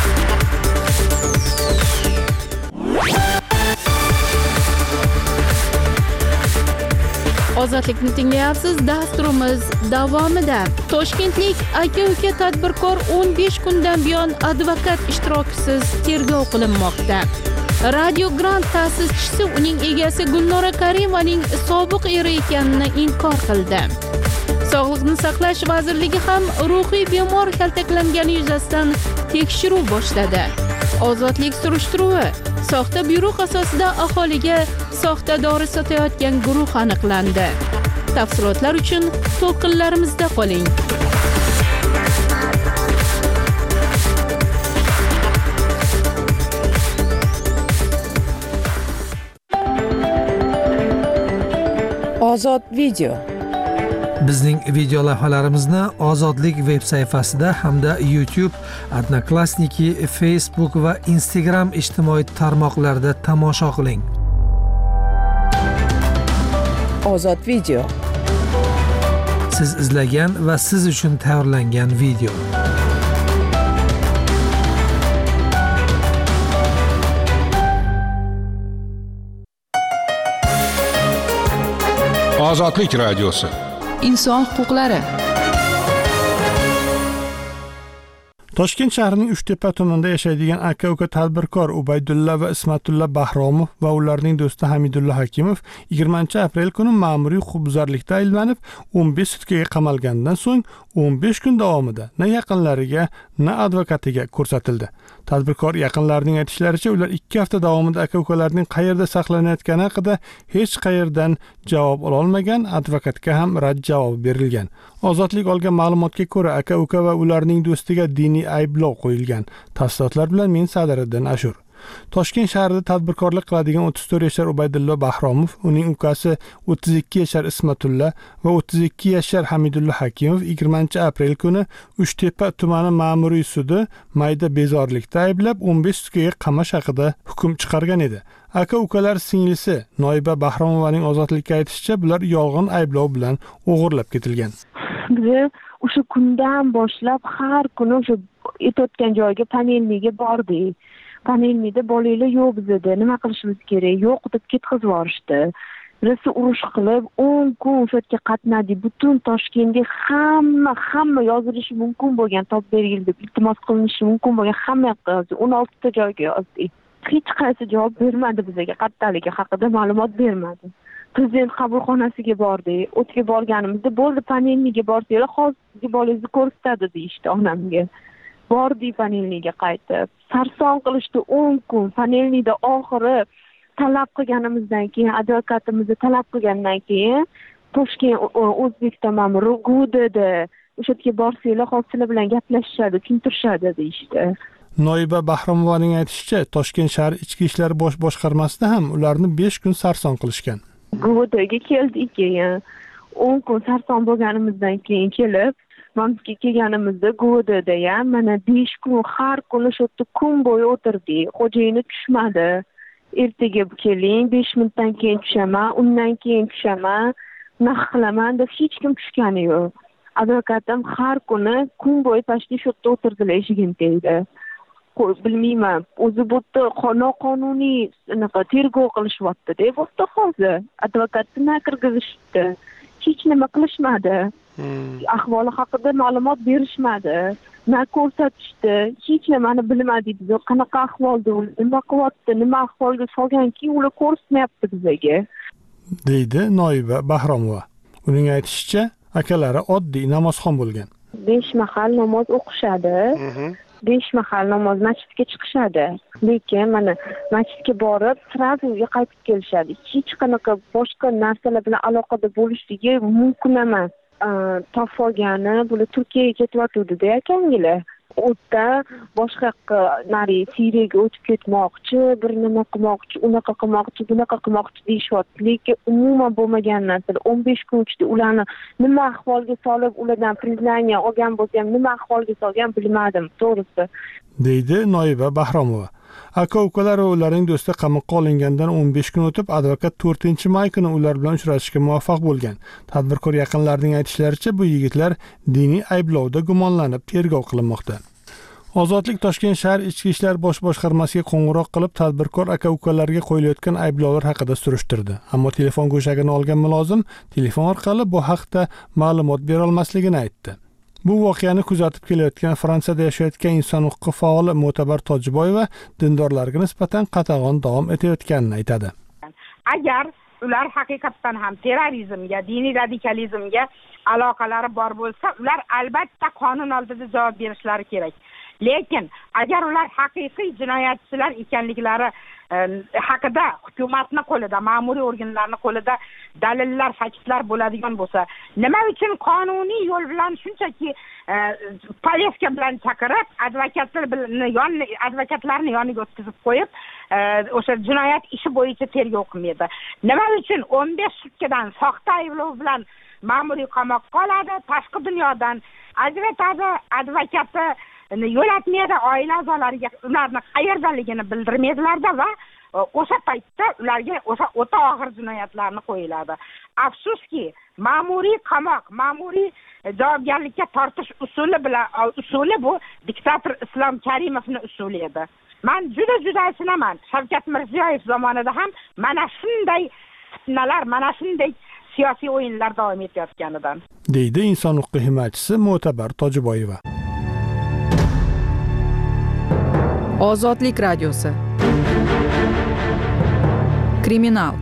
Ozodlikni tinglayapsiz. Dasturimiz davomida toshkentlik aka-uka tadbirkor 15 kundan buyon advokat ishtirokisiz tergov qilinmoqda. Radio Grant ta'sischisi uning egasi Gulnora Karimaning sobiq eri ekanini inkor qildi. Sog'liqni saqlash vazirligi ham ruhiy bemor kaltaklangani yuzasidan tekshiruv boshladi. Ozodlik surishtiruvi: soxta buyruq asosida aholiga soxta dori sotayotgan guruh aniqlandi. Tafsilotlar uchun to'lqinlarimizda qoling.
Ozod video.
Bizning video lavhalarimizni Ozodlik veb sayfasida hamda YouTube, Odnoklassniki, Facebook va Instagram ijtimoiy tarmoqlarida tomosha qiling.
Ozod video.
Siz izlagan va siz uchun tayyorlangan video.
Ozodlik radiosi.
Inson huquqlari.
Toshkent shahrining Uchtepa tumanida yashaydigan aka-uka tadbirkor Ubaydulla va Ismatulla Bahromov va ularning do'sti Hamidulla Hakimov 20-aprel kuni ma'muriy huquqbuzarlikda ayblanib 15 sutkaga qamalgandan so'ng 15 kun davomida na yaqinlariga, na advokatiga ko'rsatildi. Tadbirkor yaqinlarining aytishlaricha, ular 2 hafta davomida aka-ukalarning qayerda saqlanayotgani haqida hech qayerdan javob ola olmagan, advokatga ham rad javob berilgan. Ozodlik olgan ma'lumotga ko'ra, aka-uka va ularning do'stiga diniy ayblov qo'yilgan. Tafsilotlar bilan men Sadiriddin Ashur. Toshkent shahrida tadbirkorlik qiladigan 34 yashar Ubaydulla Bahromov, uning ukasi 32 yashar Ismatulla va 32 yashar Hamidulla Hakimov 20-aprel kuni Uchtepa tumani ma'muriy sudi mayda bezorilikda ayblab 15 sutkaga qamash haqida hukm chiqargan edi. Aka-ukalar singlisi Noiba Bahromovaning ozodlikka aytishicha, bular yolg'on ayblov bilan o'g'irlab ketilgan.
Biz o'sha kundan boshlab har kuni o'sha etayotgan joyga panelniga bordik. Panelnida bolanglar yo'q bizda, nima qilishimiz kerak? Yo'q deb ketkazib yuborishdi. Rosa urush qilib 10 kun o'sha yerga qatnadik. Butun Toshkentga hamma yozilishi mumkin bo'lgan top berildi, iltimos qilinishi mumkin bo'lgan hamma yoqqa yozdik. 16 ta joyga yozdik. Hech qaysi javob bermadi bizga, qattaligi haqida ma'lumot bermadi. Prezident qabulxonasiga bordik. O'tga borganimizda bo'ldi, panelniga borsanglar, hozirgi bolangizni ko'rsatadi deyishdi onamga. Bordik panelniga qaytib. Sarson qilishdi 10 kun. Panelnida oxiri talab qilganimizdan keyin, advokatimizni talab qilgandan keyin Toshkent O'zbekiston ma'muri dedi, o'sha yerga borsanglar, hozir bilan gaplashishadi, tushuntirishadi deyishdi.
Noiba Bahromovaning aytishicha, Toshkent shahar ichki ishlar bosh boshqarmasida ham ularni 5 kun sarson qilishgan.
Guvodaga keldik keyin 10 kun sarson bo'lganimizdan keyin kelib, mamlakatga kelganimizda Guvodada ham mana 5 kun har kuni shu yerda kun bo'yi o'tirdik. Xo'jayini tushmadi. Ertaga keling, 5 minutdan keyin tushaman, undan keyin tushaman, naq qilaman deb hech kim tushgani yo'q. Advokatim har kuni kun bo'yi pastda shu yerda o'tirdilar eshigini tegdi. Bilmayman, o'zi bu yerda noqonuniy tergov qilishyapti deb o'tdi hozir. Advokatni kirgizishdi. Hech nima qilishmadi. Ahvoli haqida ma'lumot berishmadi. Na ko'rsatishdi. Hech nimani bilmadik biz. Qanaqa ahvolda u, nima qilyapti, nima ahvolga solganki, ular ko'rsatmayapti bizga.
Deydi Noiba Bahromova. Uning aytishicha, akalari oddiy namozxon bo'lgan.
5 mahal namoz o'qishadi. 5 mahal namoz masjidga chiqishadi. Lekin mana masjidga borib, sразу uyga qaytib kelishadi. Hech qanaqa boshqa narsalar bilan aloqada bo'lishligi mumkin emas. Topolgani, bular Turkiyaga ketyapti-da akangilar. o'tda boshqa nari siyraga o'tib ketmoqchi, bir nima qilmoqchi, unaqa qilmoqchi, bunaqa qilmoqchi deyishyapti. Lekin umuman bo'lmagan narsa. 15 kun ichida ularni nima ahvolga solib, ulardan priznaniya olgan bo'lsam, nima ahvolga solgan bilmadim, to'g'risi.
deydi Noiba Bahromova. Aka-ukalar va ularning do'sti qamoqqa olingandan 15 kun o'tib, advokat 4-may kuni ular bilan uchrashishga muvaffaq bo'lgan. Tadbirkor yaqinlarining aytishlaricha, bu yigitlar diniy ayblovda gumonlanib tergov qilinmoqda. Ozodlik Toshkent shahar Ichki ishlar bosh boshqarmasiga qo'ng'iroq qilib, tadbirkor aka-ukalarga qo'yilayotgan ayblovlar haqida surishtirdi. Ammo telefon go'shagini olgan mulozim telefon orqali bu haqda ma'lumot bera olmasligini aytdi. Bu voqeani kuzatib kelayotgan Fransiyada yashayotgan inson huquqi faoli Mo'tabar Tojiboyeva dindorlarga nisbatan qatag'on davom etayotganini aytadi.
Agar ular haqiqatan ham terrorizmga, diniy radikalizmga aloqalari bor bo'lsa, ular albatta qonun oldida javob berishlari kerak. Lekin agar ular haqiqiy jinoyatchilar ekanliklari haqida hukumatning qo'lida, ma'muriy organlarning qo'lida dalillar, faktlar bo'ladigan bo'lsa, nima uchun qonuniy yo'l bilan shunchaki politsiya bilan chaqirib, advokatlarni yoniga o'tkazib qo'yib, o'sha jinoyat ishi bo'yicha tergov qilmaydi? Nima uchun 15 sutkadan soxta ayblov bilan ma'muriy qamoqqa oladi, tashqi dunyodan ajratadi, advokati yo'latmaydi, oila a'zolariga ularni qayerdaligini bildirmaydilarda va o'sha paytda ularga o'sha o'ta og'ir jinoyatlarni qo'yiladi. Afsuski, ma'muriy qamoq, ma'muriy javobgarlikka tortish usuli bu diktator Islom Karimovning usuli edi. Men juda ishonaman. Shavkat Mirziyoyev zamonida ham mana shunday fitnalar, mana shunday siyosiy o'yinlar davom etayotganidan,
deydi inson huquqi himoyachisi Mo'tabar Tojiboyeva.
Ozodlik radiosi. Kriminal.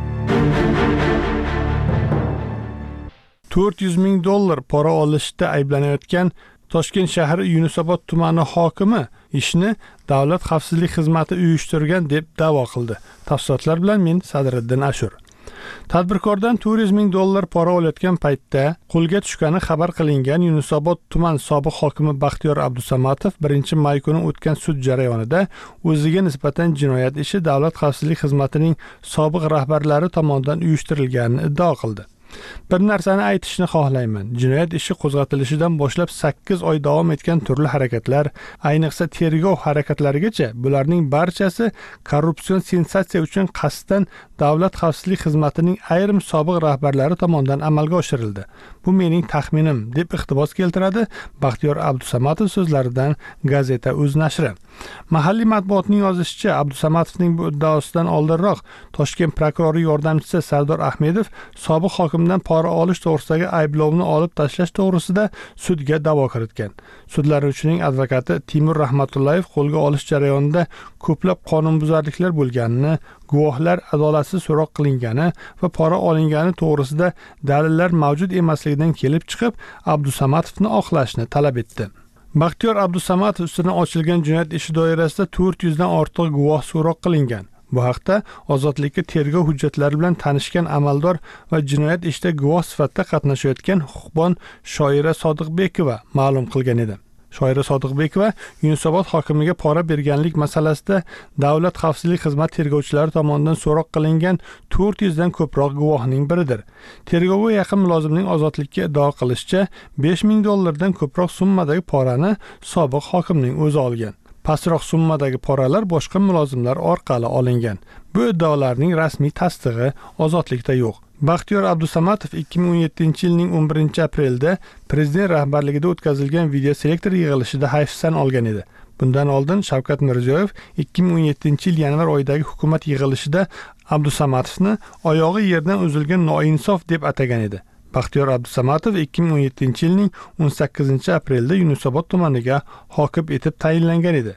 $400,000 pora olishda ayblanayotgan Toshkent shahri Yunusobod tumani hokimi ishni Davlat xavfsizlik xizmati uyushtirgan deb da'vo qildi. Tafsilotlar bilan men Sadriddin Ashur. Tadbirkordan $400,000 pora olayotgan paytda qo'lga tushgani xabar qilingan Yunusobod tuman sobiq hokimi Baxtiyor Abdusamatov 1-may kuni o'tgan sud jarayonida o'ziga nisbatan jinoyat ishi Davlat xavfsizlik xizmatining sobiq rahbarlari tomonidan uyushtirilganini iddao qildi. Bir narsani aytishni xohlayman. Jinoyat ishi qo'zg'atilishidan boshlab 8 oy davom etgan turli harakatlar, ayniqsa tergov harakatlarigacha bularning barchasi korrupsion sensatsiya uchun qasddan Davlat xavfsizlik xizmatining ayrim sobiq rahbarlari tomonidan amalga oshirildi. Bu mening taxminim, deb iqtibos keltiradi Baxtiyor Abdusamatov so'zlaridan gazeta O'z nashri. Mahalliy matbuotning yozishicha, Abdusamatovning bu iddaosidan oldinroq Toshkent prokurori yordamchisi Sardor Ahmedov sobiq hokimdan pora olish to'g'risidagi ayblovni olib tashlash to'g'risida sudga da'vo kiritgan. Sudlanuvchining advokati Timur Rahmatullayev qo'lga olish jarayonida ko'plab qonunbuzarliklar bo'lganini, guvohlar adolatsiz so'roq qilingani va pora olingani to'g'risida dalillar mavjud emasligidan kelib chiqib, Abdusamatovni oqlashni talab etdi. Baxtiyor Abdusamatov ustidan ochilgan jinoyat ishi doirasida 400 dan ortiq guvoh so'roq qilingan. Bu haqda Ozodlikka tergov hujjatlari bilan tanishgan amaldor va jinoyat ishida guvoh sifatida qatnashayotgan huquqbon Shoira Sodiqbekova ma'lum qilgan edi. Shoira Sodiqbekova Yunusobod hokimiga pora berganlik masalasida Davlat xavfsizlik xizmati tergovchilari tomonidan so'roq qilingan 400 dan ko'proq guvohning biridir. Tergovga yaqin mulozimning Ozodlikka iddao qilishicha, $5,000 dan ko'proq summadagi porani sobiq hokimning o'zi olgan. Pastroq summadagi poralar boshqa mulozimlar orqali olingan. Bu iddaolarning rasmiy tasdig'i Ozodlikda yo'q. Baxtiyor Abdusamatov 2017-yilning 11-aprelda prezident rahbarligida o'tkazilgan video selektor yig'ilishida hayfsan olgan edi. Bundan oldin Shavkat Mirziyoyev 2017-yil yanvar oyidagi hukumat yig'ilishida Abdusamatovni oyog'i yerdan uzilgan noinsof deb atagan edi. Baxtiyor Abdusamatov 2017-yilning 18-aprelda Yunusobod tumaniga hokim etib tayinlangan edi.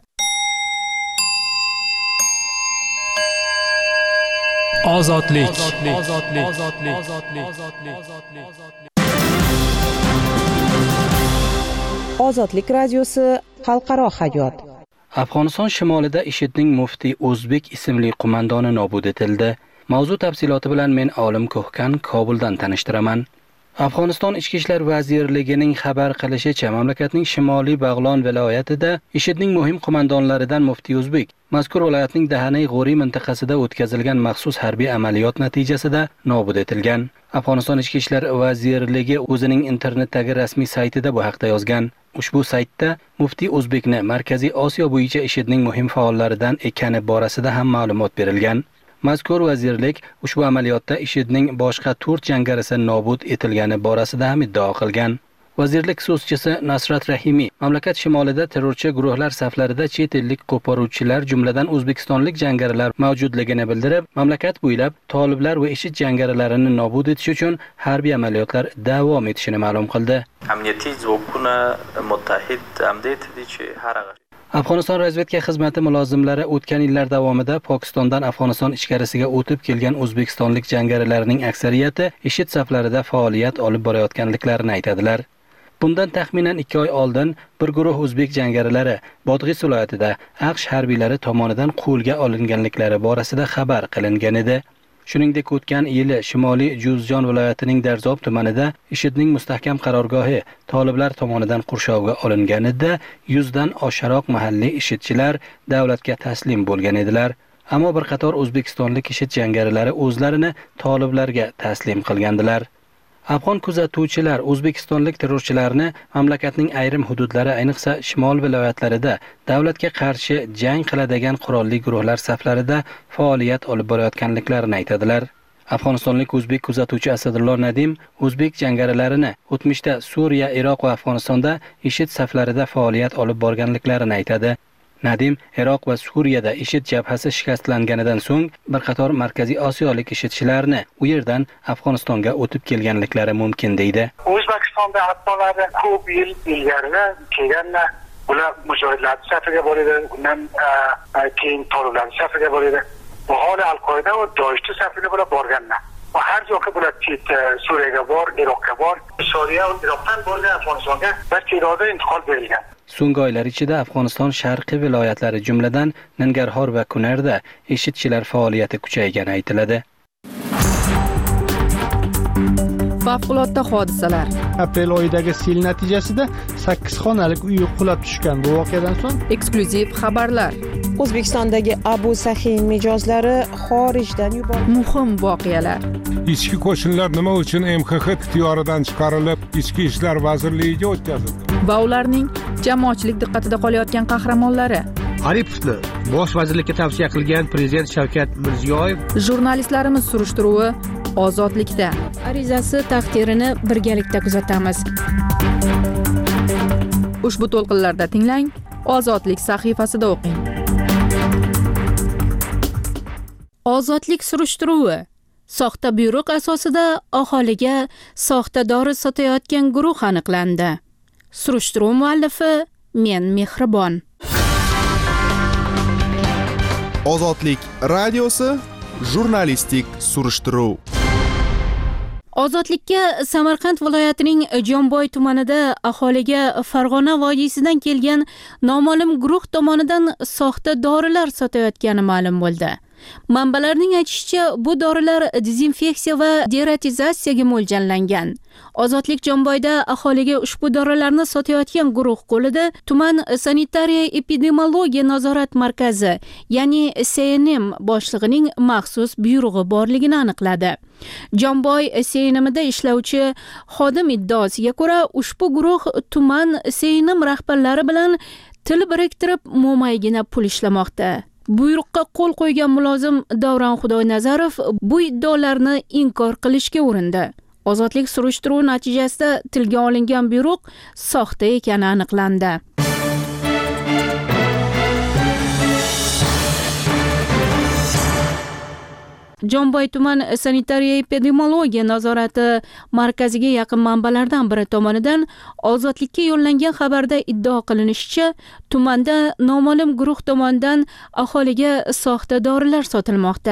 Ozodlik.
Ozodlik radiosi xalqaro hayot.
Afg'oniston shimolida IShIDning muftiy O'zbek ismli qo'mondoni nobud etildi. Mavzu tafsiloti bilan men Olim Ko'hkan Kobuldan tanishtiraman. Afg'oniston Ichki ishlar vazirligining xabar qilishicha, mamlakatning Shimoliy Bag'lon viloyatida IShIDning muhim qo'mondonlaridan Muftiy O'zbek mazkur viloyatning Dahanay G'oriy mintaqasida o'tkazilgan maxsus harbiy amaliyot natijasida nobud etilgan. Afg'oniston Ichki ishlar vazirligi o'zining internetdagi rasmiy saytida bu haqda yozgan. Ushbu saytda Muftiy O'zbekni Markaziy Osiyo bo'yicha IShIDning muhim faollaridan ekani borasida ham ma'lumot berilgan. Mazkur vazirlik ushbu amaliyotda IShIDning boshqa 4 jangarisi nobud etilgani borasida ham iddao qilgan. Vazirlik so'zchisi Nasrat Rahimiy mamlakat shimolida terrorchi guruhlar saflarida chet ellik qo'poruvchilar, jumladan o'zbekistonlik jangarilar mavjudligini bildirib, mamlakat bo'ylab toliblar va IShID jangarilarini nobud etish uchun harbiy amaliyotlar davom etishini ma'lum qildi. Afg'oniston razvedka xizmati mulozimlari o'tgan yillar davomida Pokistondan Afg'oniston ichkarisiga o'tib kelgan o'zbekistonlik jangarilarning aksariyati IShID saflarida faoliyat olib borayotganliklarini aytadilar. Bundan taxminan 2 oy oldin bir guruh o'zbek jangarilari Bodg'is viloyatida AQSh harbiylari tomonidan qo'lga olinganliklari borasida xabar qilingan edi. Shuningdek, o'tgan yili Shimoliy Juzjon viloyatining Darzob tumanida IShIDning mustahkam qarorgohi toliblar tomonidan qurshovga olinganida 100 dan oshiqroq mahalliy IShIDchilar davlatga taslim bo'lgan edilar. Ammo bir qator o'zbekistonlik IShID jangarilari o'zlarini toliblarga taslim qilgandilar. Afg'on kuzatuvchilar o'zbekistonlik terrorchilarni mamlakatning ayrim hududlari, ayniqsa shimol viloyatlarida davlatga qarshi jang qiladigan qurolli guruhlar saflarida faoliyat olib borayotganliklarini aytadilar. Afg'onistonlik o'zbek kuzatuvchi Asadullo Nadim o'zbek jangarilarini o'tmishda Suriya, Iroq va Afg'onistonda IShID saflarida faoliyat olib borganliklarini aytadi. Nadim Iroq va Suriyada IShID jabhasi shikastlanganidan so'ng bir qator Markaziy Osiyolik IShIDchilarni u yerdan Afg'onistonga o'tib kelganliklari mumkin deydi.
O'zbekistonda hattolardan ko'p yil ilgari kelganlar, ular mujohidlar safiga bo'ladi, undan keyin toliblar safiga bo'ladi. Bu hali Al-Qoida va Doishchi safiga bo'lib borganlar. Va har joyga bular Suriyaga bor, Iroqqa bor, Suriya va Iroqdan bo'lgan Afg'onistonga bir kiloda intiqol berilgan.
So'nggi oylar ichida Afg'oniston sharqiy viloyatlari, jumladan Nangarhor va Kunarda IShIDchilar faoliyati kuchaygani aytiladi.
Favqulodda hodisalar.
Aprel oyidagi sel natijasida 8 xonalik uy qulab tushgan. Bu voqeadan so'ng
eksklyuziv xabarlar.
O'zbekistondagi Abu Sahin mijozlari xorijdan yuborildi.
Muhim voqealar.
Ichki qo'shinlar nima uchun MXX ixtiyoridan chiqarilib, Ichki ishlar vazirligiga o'tkazildi?
Va ularning jamoatchilik diqqatida qolayotgan qahramonlari.
Aripovni bosh vazirlikka tavsiya qilgan prezident Shavkat Mirziyoyev.
Jurnalistlarimiz surishtiruvi ozodlikda.
Arizasi taqdirini birgalikda kuzatamiz.
Ushbu to'lqinlarda tinglang, Ozodlik sahifasida o'qing.
Ozodlik surishtiruvi. Soxta buyruq asosida aholiga soxta dori sotayotgan guruh aniqlandi. Surishtiruv muallifi men Mehribon.
Ozodlik radiosi jurnalistik surishtiruv.
Ozodlikka Samarqand viloyatining Jomboy tumanida aholiga Farg'ona vodiysidan kelgan noma'lum guruh tomonidan soxta dorilar sotayotgani ma'lum bo'ldi. Manbalarning aytishicha, bu dorilar dezinfeksiya va deratizatsiyaga mo'ljallangan. Ozodlik Jomboyda aholiga ushbu dorilarni sotayotgan guruh qo'lida tuman sanitariya epidemiologiya nazorat markazi, ya'ni SNM boshlig'ining maxsus buyrug'i borligini aniqladi. Jomboy SNMida ishlovchi xodim iddaosiga ko'ra, ushbu guruh tuman SNM rahbarlari bilan til biriktirib mo'maygina pul ishlamoqda. Buyruqqa qo'l qo'ygan mulozim Davron Xudoynazarov bu iddaolarni inkor qilishga urindi. Ozodlik surishtiruvi natijasida tilga olingan buyruq soxta ekani aniqlandi. Jomboy tuman sanitariya epidemiologiya nazorati markaziga yaqin manbalardan biri tomonidan Ozodlikka yo'llangan xabarda iddao qilinishicha, tumanda noma'lum guruh tomonidan aholiga soxta dorilar sotilmoqda.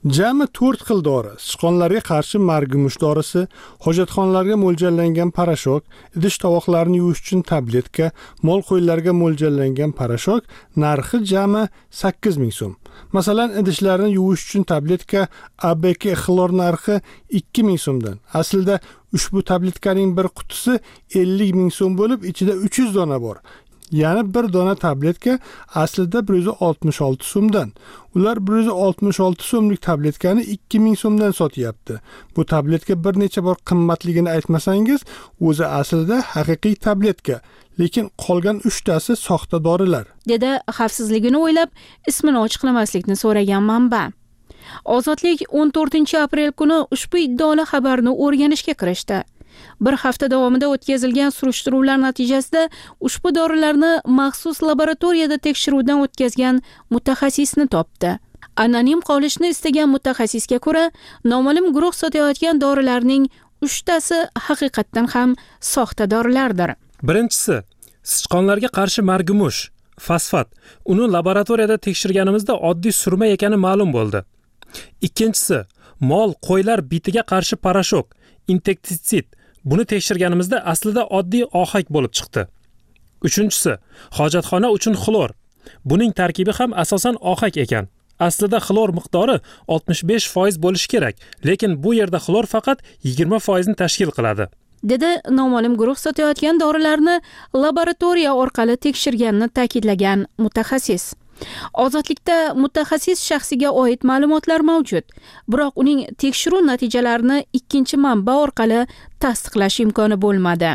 Jami 4 xil dori: sichqonlarga qarshi margumush dorisi, hojatxonalarga mo'ljallangan parashok, idish-tovoqlarni yuvish uchun tabletka, mol-qo'ylarga mo'ljallangan parashok narxi jami 8000 so'm. Masalan, idishlarni yuvish uchun tabletka ABK xlor narxi 2000 so'mdan. Aslida ushbu tabletkaning bir qutisi 50 ming so'm bo'lib, ichida 300 dona bor. Ya'ni bir dona tabletka aslida 166 so'mdan. Ular 166 so'mlik tabletkani 2000 so'mdan sotyapti. Bu tabletka bir necha bor qimmatligini aytmasangiz, o'zi aslida haqiqiy tabletka, lekin qolgan 3 tasi soxta dorilar.
Dedi xavfsizligini o'ylab ismini ochiqlamaslikni so'ragan manba. Ozodlik 14-aprel kuni ushbu iddaoli xabarni o'rganishga kirishdi. Bir hafta davomida o'tkazilgan surishtiruvlar natijasida ushbu dorilarni maxsus laboratoriyada tekshiruvdan o'tkazgan mutaxassisni topdi. Anonim qolishni istagan mutaxassisga ko'ra, noma'lum guruh sotayotgan dorilarning 3 tasi haqiqatdan ham soxta dorilardir.
Birinchisi, sichqonlarga qarshi margumush, fosfat. Uni laboratoriyada tekshirganimizda oddiy surma ekani ma'lum bo'ldi. Ikkinchisi, mol, qo'ylar bitiga qarshi parashok, insektitsid. Buni tekshirganimizda aslida oddiy ohak bo'lib chiqdi. Uchinchisi, hojatxona uchun xlor. Buning tarkibi ham asosan ohak ekan. Aslida xlor miqdori 65% bo'lishi kerak, lekin bu yerda xlor faqat 20% ni tashkil qiladi.
Dedi noma'lum guruh sotayotgan dorilarni laboratoriya orqali tekshirganini ta'kidlagan mutaxassis. Ozodlikda mutaxassis shaxsiga oid ma'lumotlar mavjud, biroq uning tekshiruv natijalarini ikkinchi manba orqali tasdiqlash imkoni bo'lmadi.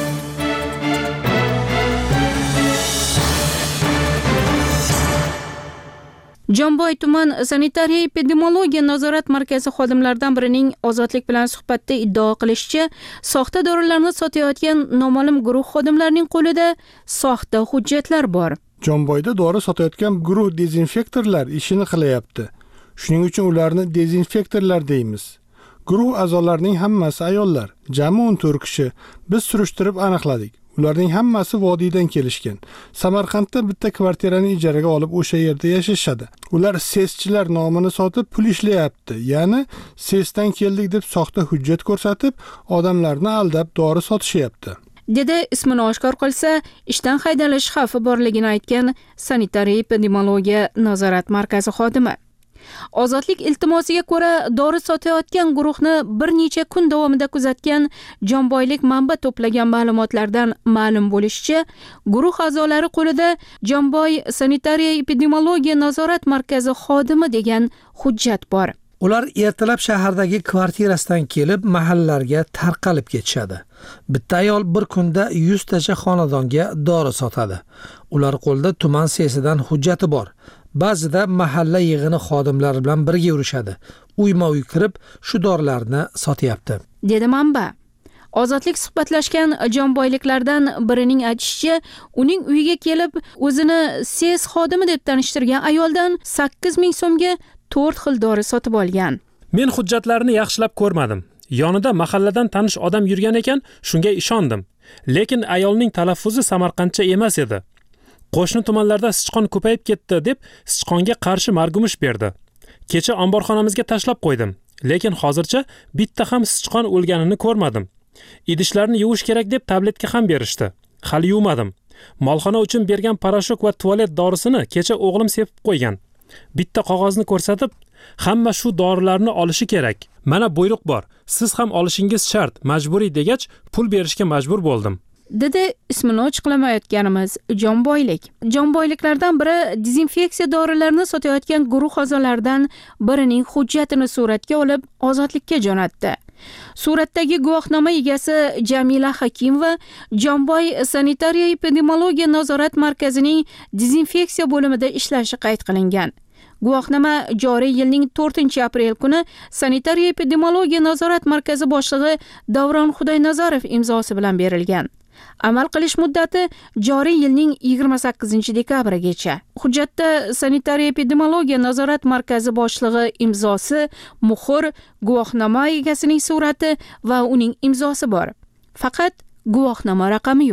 Jomboy tuman sanitariya epidemiologiya nazorat markazi xodimlaridan birining Ozodlik bilan suhbatda iddao qilishicha, soxta dorilarni sotayotgan noma'lum guruh xodimlarining qo'lida soxta hujjatlar bor.
Jomboyda dori sotayotgan guruh dezinfektorlar ishini qilyapti. Shuning uchun ularni dezinfektorlar deymiz. Guruh a'zolarining hammasi ayollar, jami 14 kishi. Biz surishtirib aniqladik. Ularning hammasi vodiydan kelishgan. Samarqandda bitta kvartirani ijaraga olib o'sha yerda yashashadi. Ular seschilar nomini sotib pul ishlayapti. Ya'ni sesdan keldik deb soxta hujjat ko'rsatib, odamlarni aldab dori sotishyapti.
Dedi ismini oshkor qilsa, ishdan haydalish xavfi borligini aytgan sanitariya epidemiologiya nazorat markazi xodimi. Ozodlik iltimosiga ko'ra, dori sotayotgan guruhni bir necha kun davomida kuzatgan Jomboylik manba to'plagan ma'lumotlardan ma'lum bo'lishicha, guruh a'zolari qo'lida Jomboy sanitariya epidemiologiya nazorat markazi xodimi degan hujjat bor.
Ular ertalab shahardagi kvartirasidan kelib, mahallalarga tarqalib ketishadi. Bitta ayol bir kunda 100 tacha xonadonga dori sotadi. Ular qo'lda tuman sesidan hujjati bor. Ba'zida mahalla yig'ini xodimlari bilan birga yurishadi. Uyma-uy kirib, shu dorilarni sotyapti.
Dedi manba. Ozodlik suhbatlashgan jomboyliklardan birining aytishicha, uning uyiga kelib, o'zini ses xodimi deb tanishtirgan ayoldan 8000 so'mga 4 xil dori sotib olgan.
Men hujjatlarni yaxshilab ko'rmadim. Yonida mahalladan tanish odam yurgan ekan, shunga ishondim. Lekin ayolning talaffuzi samarqandcha emas edi. Qo'shni tumanlarda sichqon ko'payib ketdi deb sichqonga qarshi margumush berdi. Kecha omborxonamizga tashlab qo'ydim, lekin hozircha bitta ham sichqon o'lganini ko'rmadim. Idishlarni yuvish kerak deb tabletka ham berishdi. Hali yuvmadim. Molxona uchun bergan parashok va tualet dorisini kecha o'g'lim sepib qo'ygan. Bitta qog'ozni ko'rsatib, hamma shu dorilarni olishi kerak. Mana buyruq bor. Siz ham olishingiz shart, majburiy degach, pul berishga majbur bo'ldim.
Dedi ismini ochiqlamayotganimiz Jomboylik. Jomboyliklardan biri dezinfeksiya dorilarini sotayotgan guruh a'zolaridan birining hujjatini suratga olib, Ozodlikka jo'natdi. Suratdagi guvohnoma egasi Jamila Hakimova Jomboy sanitariya epidemiologiya nazorat markazining dezinfeksiya bo'limida ishlashi qayd qilingan. Guvohnoma joriy yilning 4-aprel kuni sanitariya epidemiologiya nazorat markazi boshlig'i Davron Xudoynazarov imzosi bilan berilgan. Amal qilish muddati joriy yilning 28-dekabrigacha. Hujjatda sanitariya epidemiologiya nazorat markazi boshlig'i imzosi, muhr, guvohnoma egasining surati va uning imzosi bor. Faqat guvohnoma raqami yo'q.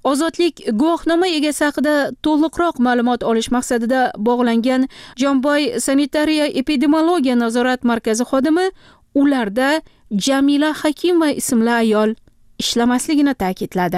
Ozodlik guvohnoma egasi haqida to'liqroq ma'lumot olish maqsadida bog'langan Jomboy sanitariya epidemiologiya nazorat markazi xodimi ularda Jamila Hakimova ismli ayol ishlamasligini ta'kidladi.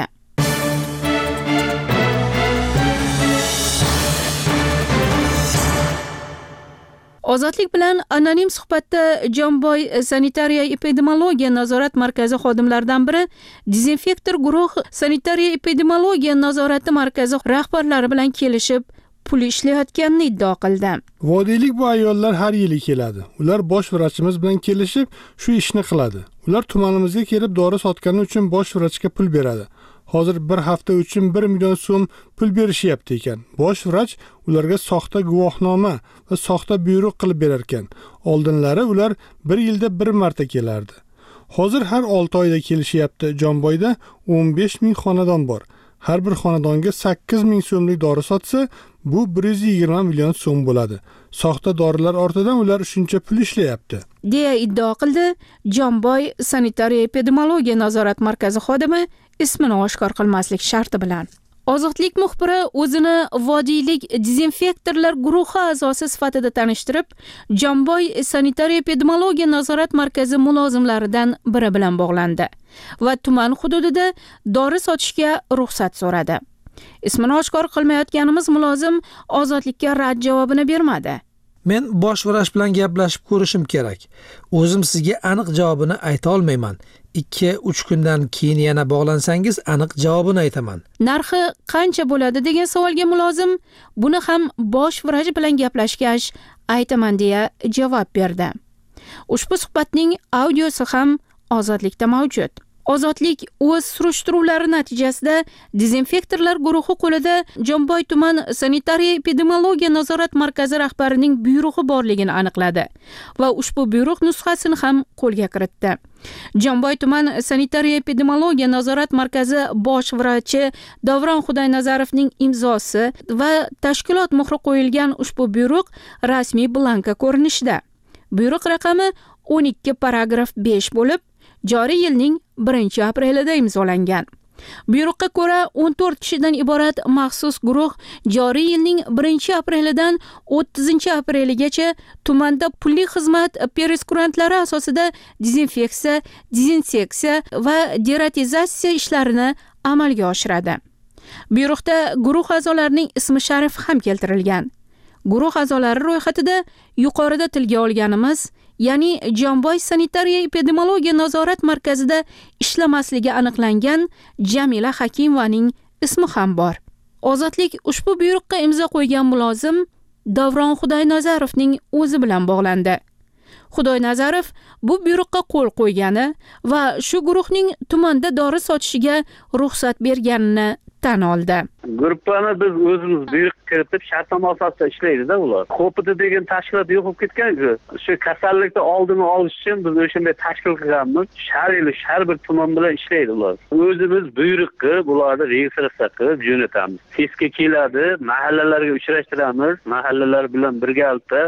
Ozodlik bilan anonim suhbatda Jomboy sanitariya epidemiologiya nazorat markazi xodimlaridan biri dezinfektor guruh sanitariya epidemiologiya nazorati markazi rahbarlari bilan kelishib pul ishlayotganini iddao qildi.
Vodiylik bu ayollar har yili keladi. Ular bosh vrachimiz bilan kelishib shu ishni qiladi. Ular tumanimizga kelib dori sotgani uchun bosh vrachga pul beradi. Hozir bir hafta uchun 1 million so'm pul berishyapti ekan. Bosh vrach ularga soxta guvohnoma va soxta buyruq qilib berar ekan. Oldinlari ular 1 yilda 1 marta kelardi. Hozir har 6 oyda kelishyapti. Jomboyda 15 ming xonadon bor. Har bir xonadonga 8 ming so'mlik dori sotsa, bu 120 million so'm bo'ladi. Soxta dorilar ortidan ular shuncha pul ishlayapti,
deya iddao qildi Jomboy sanitariya epidemiologiya nazorat markazi xodimi ismini oshkor qilmaslik sharti bilan. Ozodlik muxbiri o'zini vodiylik dezinfektorlar guruhi a'zosi sifatida tanishtirib, Jomboy sanitariya epidemiologiya nazorat markazi mulozimlaridan biri bilan bog'landi va tuman hududida dori sotishga ruxsat so'radi. Ismini oshkor qilmayotganimiz mulozim Ozodlikka rad javobini bermadi.
Men bosh vrach bilan gaplashib ko'rishim kerak. O'zim sizga aniq javobini ayta olmayman. 2-3 kundan keyin yana bog'lansangiz aniq javobini aytaman.
Narxi qancha bo'ladi degan savolga mulozim buni ham bosh vrach bilan gaplashgach aytaman deya javob berdi. Ushbu suhbatning audiosi ham Ozodlikda mavjud. Ozodlik o'z surishtiruvlari natijasida dezinfektorlar guruhi qo'lida Jomboy tuman sanitariya epidemiologiya nazorat markazi rahbarining buyrug'i borligini aniqladi va ushbu buyruq nusxasini ham qo'lga kiritdi. Jomboy tuman sanitariya epidemiologiya nazorat markazi bosh vrachi Davron Xudoynazarovning imzosi va tashkilot muhri qo'yilgan ushbu buyruq rasmiy blanka ko'rinishida. Buyruq raqami 12 paragraf 5 bo'lib, joriy yilning 1-aprelida imzolangan. Buyruqqa ko'ra 14 kishidan iborat maxsus guruh joriy yilning 1-aprelidan 30-apreligacha tumanda pulli xizmat pereskurantlari asosida dezinfeksiya, dezinseksiya va deratizatsiya ishlarini amalga oshiradi. Buyruqda guruh a'zolarining ismi sharifi ham keltirilgan. Guruh a'zolari ro'yxatida yuqorida tilga olganimiz, ya'ni Jomboy sanitariya epidemiologiya nazorat markazida ishlamasligi aniqlangan Jamila Hakimovaning ismi ham bor. Ozodlik ushbu buyruqqa imzo qo'ygan mulozim Davron Xudoynazarovning o'zi bilan bog'landi. Xudoynazarov bu buyruqqa qo'l qo'ygani va shu guruhning tumanda dori sotishiga ruxsat berganini tan oldi.
Gruppani biz o'zimiz buyruq kiritib shartnoma asosida ishlaydi-da ular. Qo'pida degan tashkilot yo'qolib ketgan-ku. Shu kasallikni oldini olish uchun biz o'shanday tashkil qilganmiz. Har bir tuman bilan ishlaydi ular. O'zimiz buyruqni bularni registratsiya qilib jo'natamiz. Testga keladi, mahallalarga uchrashtiramiz, mahallalar bilan birgalikda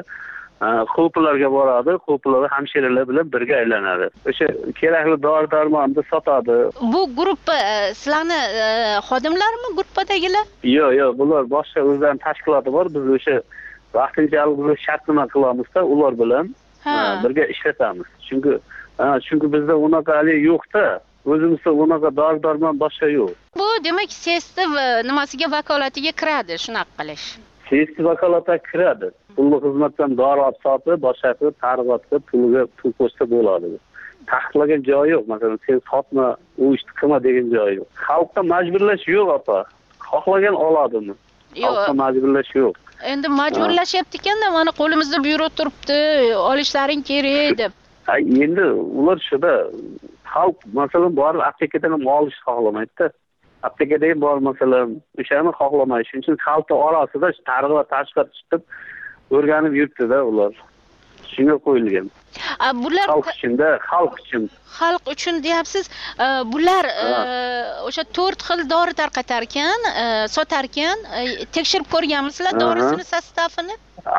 qo'plarga boradi, qo'plar hamshiralar bilan birga aylanadi. O'sha kerakli dori-darmonni sotadi.
Bu gruppa sizlarni xodimlarmi gruppadagilar?
Yo'q, bular boshqa o'zlarining tashkiloti bor. Biz o'sha vaqtinchalik shartnoma qilamiz-da, ular bilan birga ishlatamiz. Chunki bizda unaqa hali yo'q-da. O'zimizda unaqa dori-darmon boshqa yo'q.
Bu demak sesni nimasiga vakolatiga kiradi shunaqa qilish.
Sesni vakolatiga kiradi. Pulli xizmatdan dori olib sotib, boshqa targ'ibot qilib puliga pul qo'shsa bo'ladi. Taqiqlagan joyi yo'q. Masalan, sen sotma, u ishni qilma degan joyi yo'q. Xalqqa majburlash yo'q, opa. Xohlagan oladimi? Xalqqa majburlash yo'q.
Endi majburlashyapti ekanda, mana qo'limizda buyruq turibdi, olishlaring kerak deb.
Endi ular shuda xalq masalan borib aptekadan ham olish xohlamaydi-da. Aptekada bor masalan o'shani xohlamaydi. Shuning uchun xalq orasida targ'ibot tashkilot chiqib o'rganib yuribdi-da ular. Shunga qo'yilgan.
Bular
xalq
uchun deyapsiz. Bular o'sha 4 xil dori tarqatar ekan, sotar ekan. Tekshirib ko'rganmisizlar dorisini sostavini?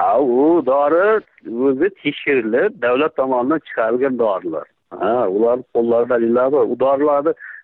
U dori o'zi tekshirilib, davlat tomonidan chiqarilgan dorilar. Ular qo'llarida dalillar bor. U dorilarni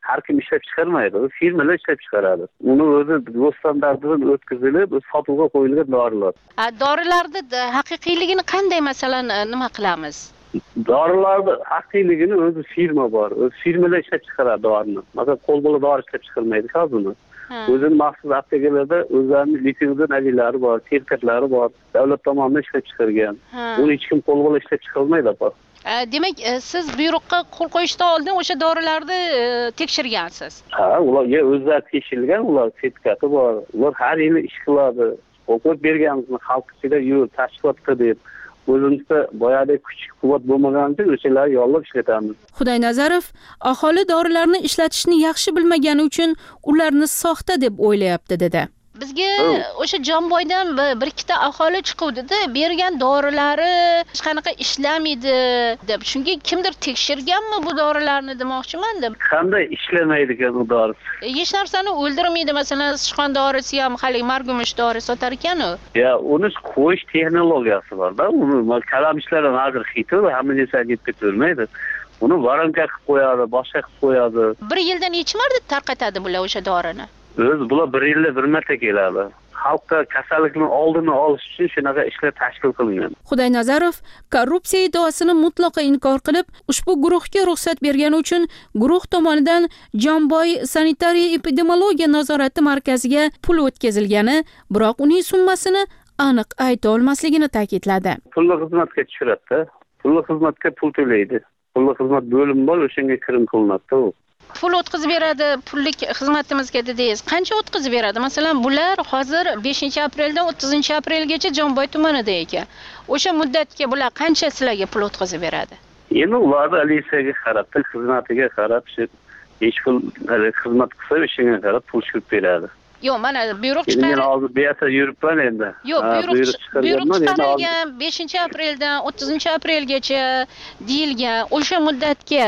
har kim ishlab chiqarmaydi. Firmalar ishlab chiqaradi. Uni o'zi o'z standartidan o'tkazilib, sotuvga qo'yilgan dorilar.
Dorilarni haqiqiyligini qanday masalan nima qilamiz?
Dorilarni haqiqiyligini o'zi firma bor. O'z firmalar ishlab chiqaradi dorini. Masalan, qo'l-bola dori ishlab chiqarmaydi hozirmi? O'zining maxsus aptekalarda o'zlarining litsenziya navilari bor, sertifikatlari bor. Davlat tomonidan ishlab chiqargan. Uni hech kim qo'l-bola ishlab chiqarmaydi apa.
Demak, siz buyruqqa qo'l qo'yishdan oldin o'sha dorilarni tekshirgansiz.
Ha, ularga o'zlari tekshirilgan, ular sertifikati bor. Ular har yili ish qiladi. O'qib berganimizni xalq ichida yur, tashkilot qil deb. O'zimizda boyadek kuch-quvvat bo'lmaganida o'shalarni yollab ishlatamiz.
Xudoynazarov aholi dorilarni ishlatishni yaxshi bilmagani uchun ularni soxta deb o'ylayapti dedi.
Bizga o'sha Jonboydan bir ikkita aholi chiquvdi-da, bergan dorilari hech qanaqa ishlamaydi deb. Shunga kimdir tekshirganmi bu dorilarni demoqchiman deb.
Qanday ishlamaydi ekan u dori?
Hech narsani o'ldirmaydi, masalan, sichqon dorisi ham, hali margumush dori sotar ekan-u.
Ya, uni qo'yish texnologiyasi bor-da. Uni kalamishlardan hozir xiti va hamma narsa yetib ketavermaydi. Uni varanka qilib qo'yadi, boshqa qilib qo'yadi.
Bir yilda necha marta tarqatadi bular o'sha dorini?
Bular bir yilda bir marta keladi. Xalqqa kasallikning oldini olish uchun shunaqa ishlar tashkil qilingan.
Xudoynazarov korrupsiya iddaosini mutlaqo inkor qilib, ushbu guruhga ruxsat bergani uchun guruh tomonidan Jonboy sanitariya epidemiologiya nazorati markaziga pul o'tkazilgani, biroq uning summasini aniq ayta olmasligini ta'kidladi.
Pulli xizmatga tushiradi. Pulli xizmatga pul to'laydi. Pulli xizmat bo'limi bor, o'shanga kirim qilinadi.
Pul o'tkazib beradi, pullik xizmatimizga dedingiz. Qancha o'tkazib beradi? Masalan, bular hozir 5-apreldan 30-aprelgacha Jonboy tumanida ekan. O'sha muddatga bular qancha sizlarga pul o'tkazib beradi?
Endi ularni alisaga qarab, xizmatiga qarab, ish pul xizmat qilsa, o'shanga qarab pul tushib beradi.
Yo'q, mana buyruq chiqarilgan.
Men hozir buyasa yuribman endi.
Yo'q, buyruq chiqarilgan 5-apreldan 30-aprelgacha deyilgan. O'sha muddatga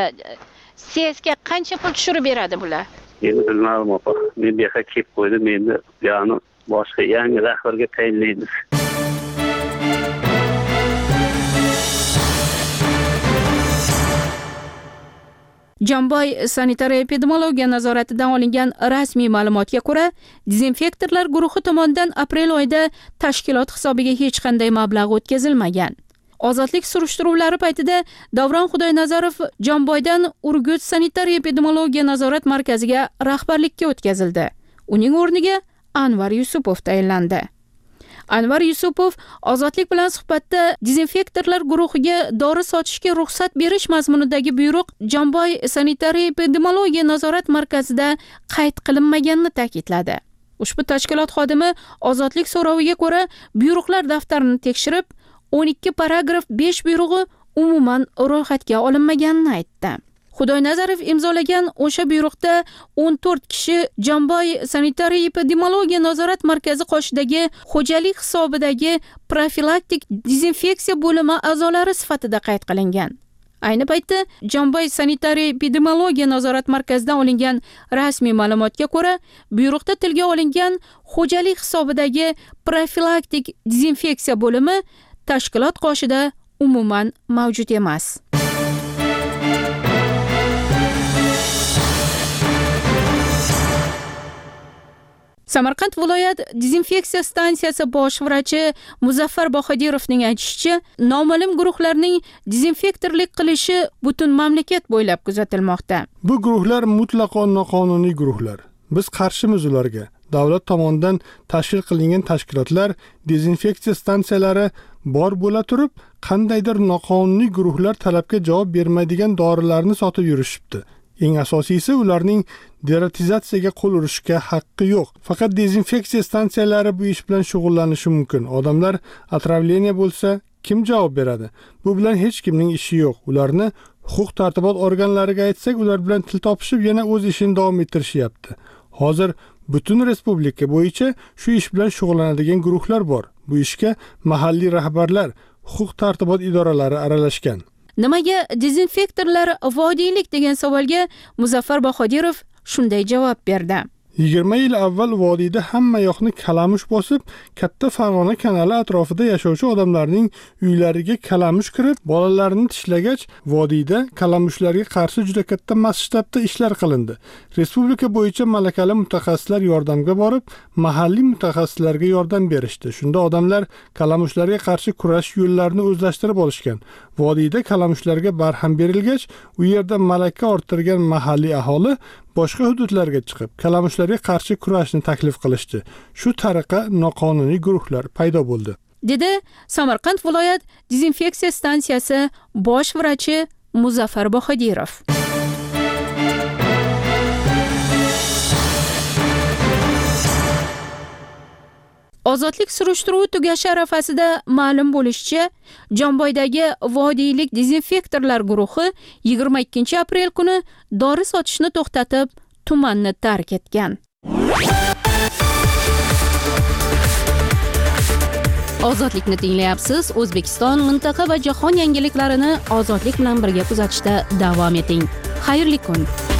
sizga qancha pul tushirib beradi bular?
Endi bilmadim opa. Men bu yerga kelib qo'ydim, endi yani boshqa yangi rahbarga tayinlaymiz.
Jonboy sanitariya epidemiologiya nazoratidan olingan rasmiy ma'lumotga ko'ra, dezinfektorlar guruhi tomonidan aprel oyida tashkilot hisobiga hech qanday mablag' o'tkazilmagan. Ozodlik surishtiruvlari paytida Davron Xudoynazarov Jonboydan Urgut sanitariya epidemiologiya nazorat markaziga rahbarlikka o'tkazildi. Uning o'rniga Anvar Yusupov tayinlandi. Anvar Yusupov Ozodlik bilan suhbatda dezinfektorlar guruhiga dori sotishga ruxsat berish mazmunidagi buyruq Jonboy sanitariya epidemiologiya nazorat markazida qayd qilinmaganini ta'kidladi. Ushbu tashkilot xodimi Ozodlik so'roviga ko'ra buyruqlar daftarini tekshirib, 12 paragraf 5 buyrug'i umuman ro'yxatga olinmaganini aytdi. Xudoynazarov imzolagan o'sha buyruqda 14 kishi Jonboy sanitariya epidemiologiya nazorat markazi qoshidagi xo'jalik hisobidagi profilaktik dezinfeksiya bo'limi a'zolari sifatida qayd qilingan. Ayni paytda Jonboy sanitariya epidemiologiya nazorat markazidan olingan rasmiy ma'lumotga ko'ra, buyruqda tilga olingan xo'jalik hisobidagi profilaktik dezinfeksiya bo'limi tashkilot qoshida umuman mavjud emas. Samarqand viloyat dezinfeksiya stansiyasi bosh vrachi Muzaffar Bohodirovning aytishicha, noma'lum guruhlarning dezinfektorlik qilishi butun mamlakat bo'ylab kuzatilmoqda.
Bu guruhlar mutlaqo noqonuniy guruhlar. Biz qarshimiz ularga. Davlat tomonidan tashkil qilingan tashkilotlar dezinfeksiya stansiyalari bor bo'la turib, qandaydir noqonuniy guruhlar talabga javob bermaydigan dorilarni sotib yurishibdi. Eng asosiysi ularning deratizatsiyaga qo'l urishga haqqi yo'q. Faqat dezinfeksiya stansiyalari bu ish bilan shug'ullanishi mumkin. Odamlar otravleniya bo'lsa, kim javob beradi? Bu bilan hech kimning ishi yo'q. Ularni huquq-tartibot organlariga aytsak, ular bilan til topishib yana o'z ishini davom ettirishyapti. Hozir butun respublika bo'yicha shu ish bilan shug'ullanadigan guruhlar bor. Bu ishga mahalliy rahbarlar, huquq-tartibot idoralari aralashgan.
Nimaga dezinfektorlar vodiylik degan savolga Muzaffar Bohodirov shunday javob berdi.
20 yil avval vodiyda hamma yoqni kalamush bosib, katta Farg'ona kanali atrofida yashovchi odamlarning uylariga kalamush kirib, bolalarini tishlagach, vodiyda kalamushlarga qarshi juda katta masshtabda ishlar qilindi. Respublika bo'yicha malakali mutaxassislar yordamga borib, mahalliy mutaxassislarga yordam berishdi. Shunda odamlar kalamushlarga qarshi kurash yo'llarini o'zlashtirib olishgan. Vodiyda kalamushlarga barham berilgach, u yerda malaka orttirgan mahalliy aholi boshqa hududlarga chiqib, kalamushlarga qarshi kurashni taklif qilishdi. Shu tariqa noqonuniy guruhlar paydo bo'ldi.
Dedi Samarqand viloyat dezinfeksiya stansiyasi bosh vrachi Muzaffar Bohadirov. Ozodlik surishtiruvi tugashi arafasida ma'lum bo'lishicha, Jomboydagi vodiylik dezinfektorlar guruhi 22 aprel kuni dori sotishni to'xtatib, tumanni tark etgan. Ozodlikni tinglayapsiz. O'zbekiston, mintaqa va jahon yangiliklarini ozodlik bilan birga kuzatishda davom eting. Xayrli kun.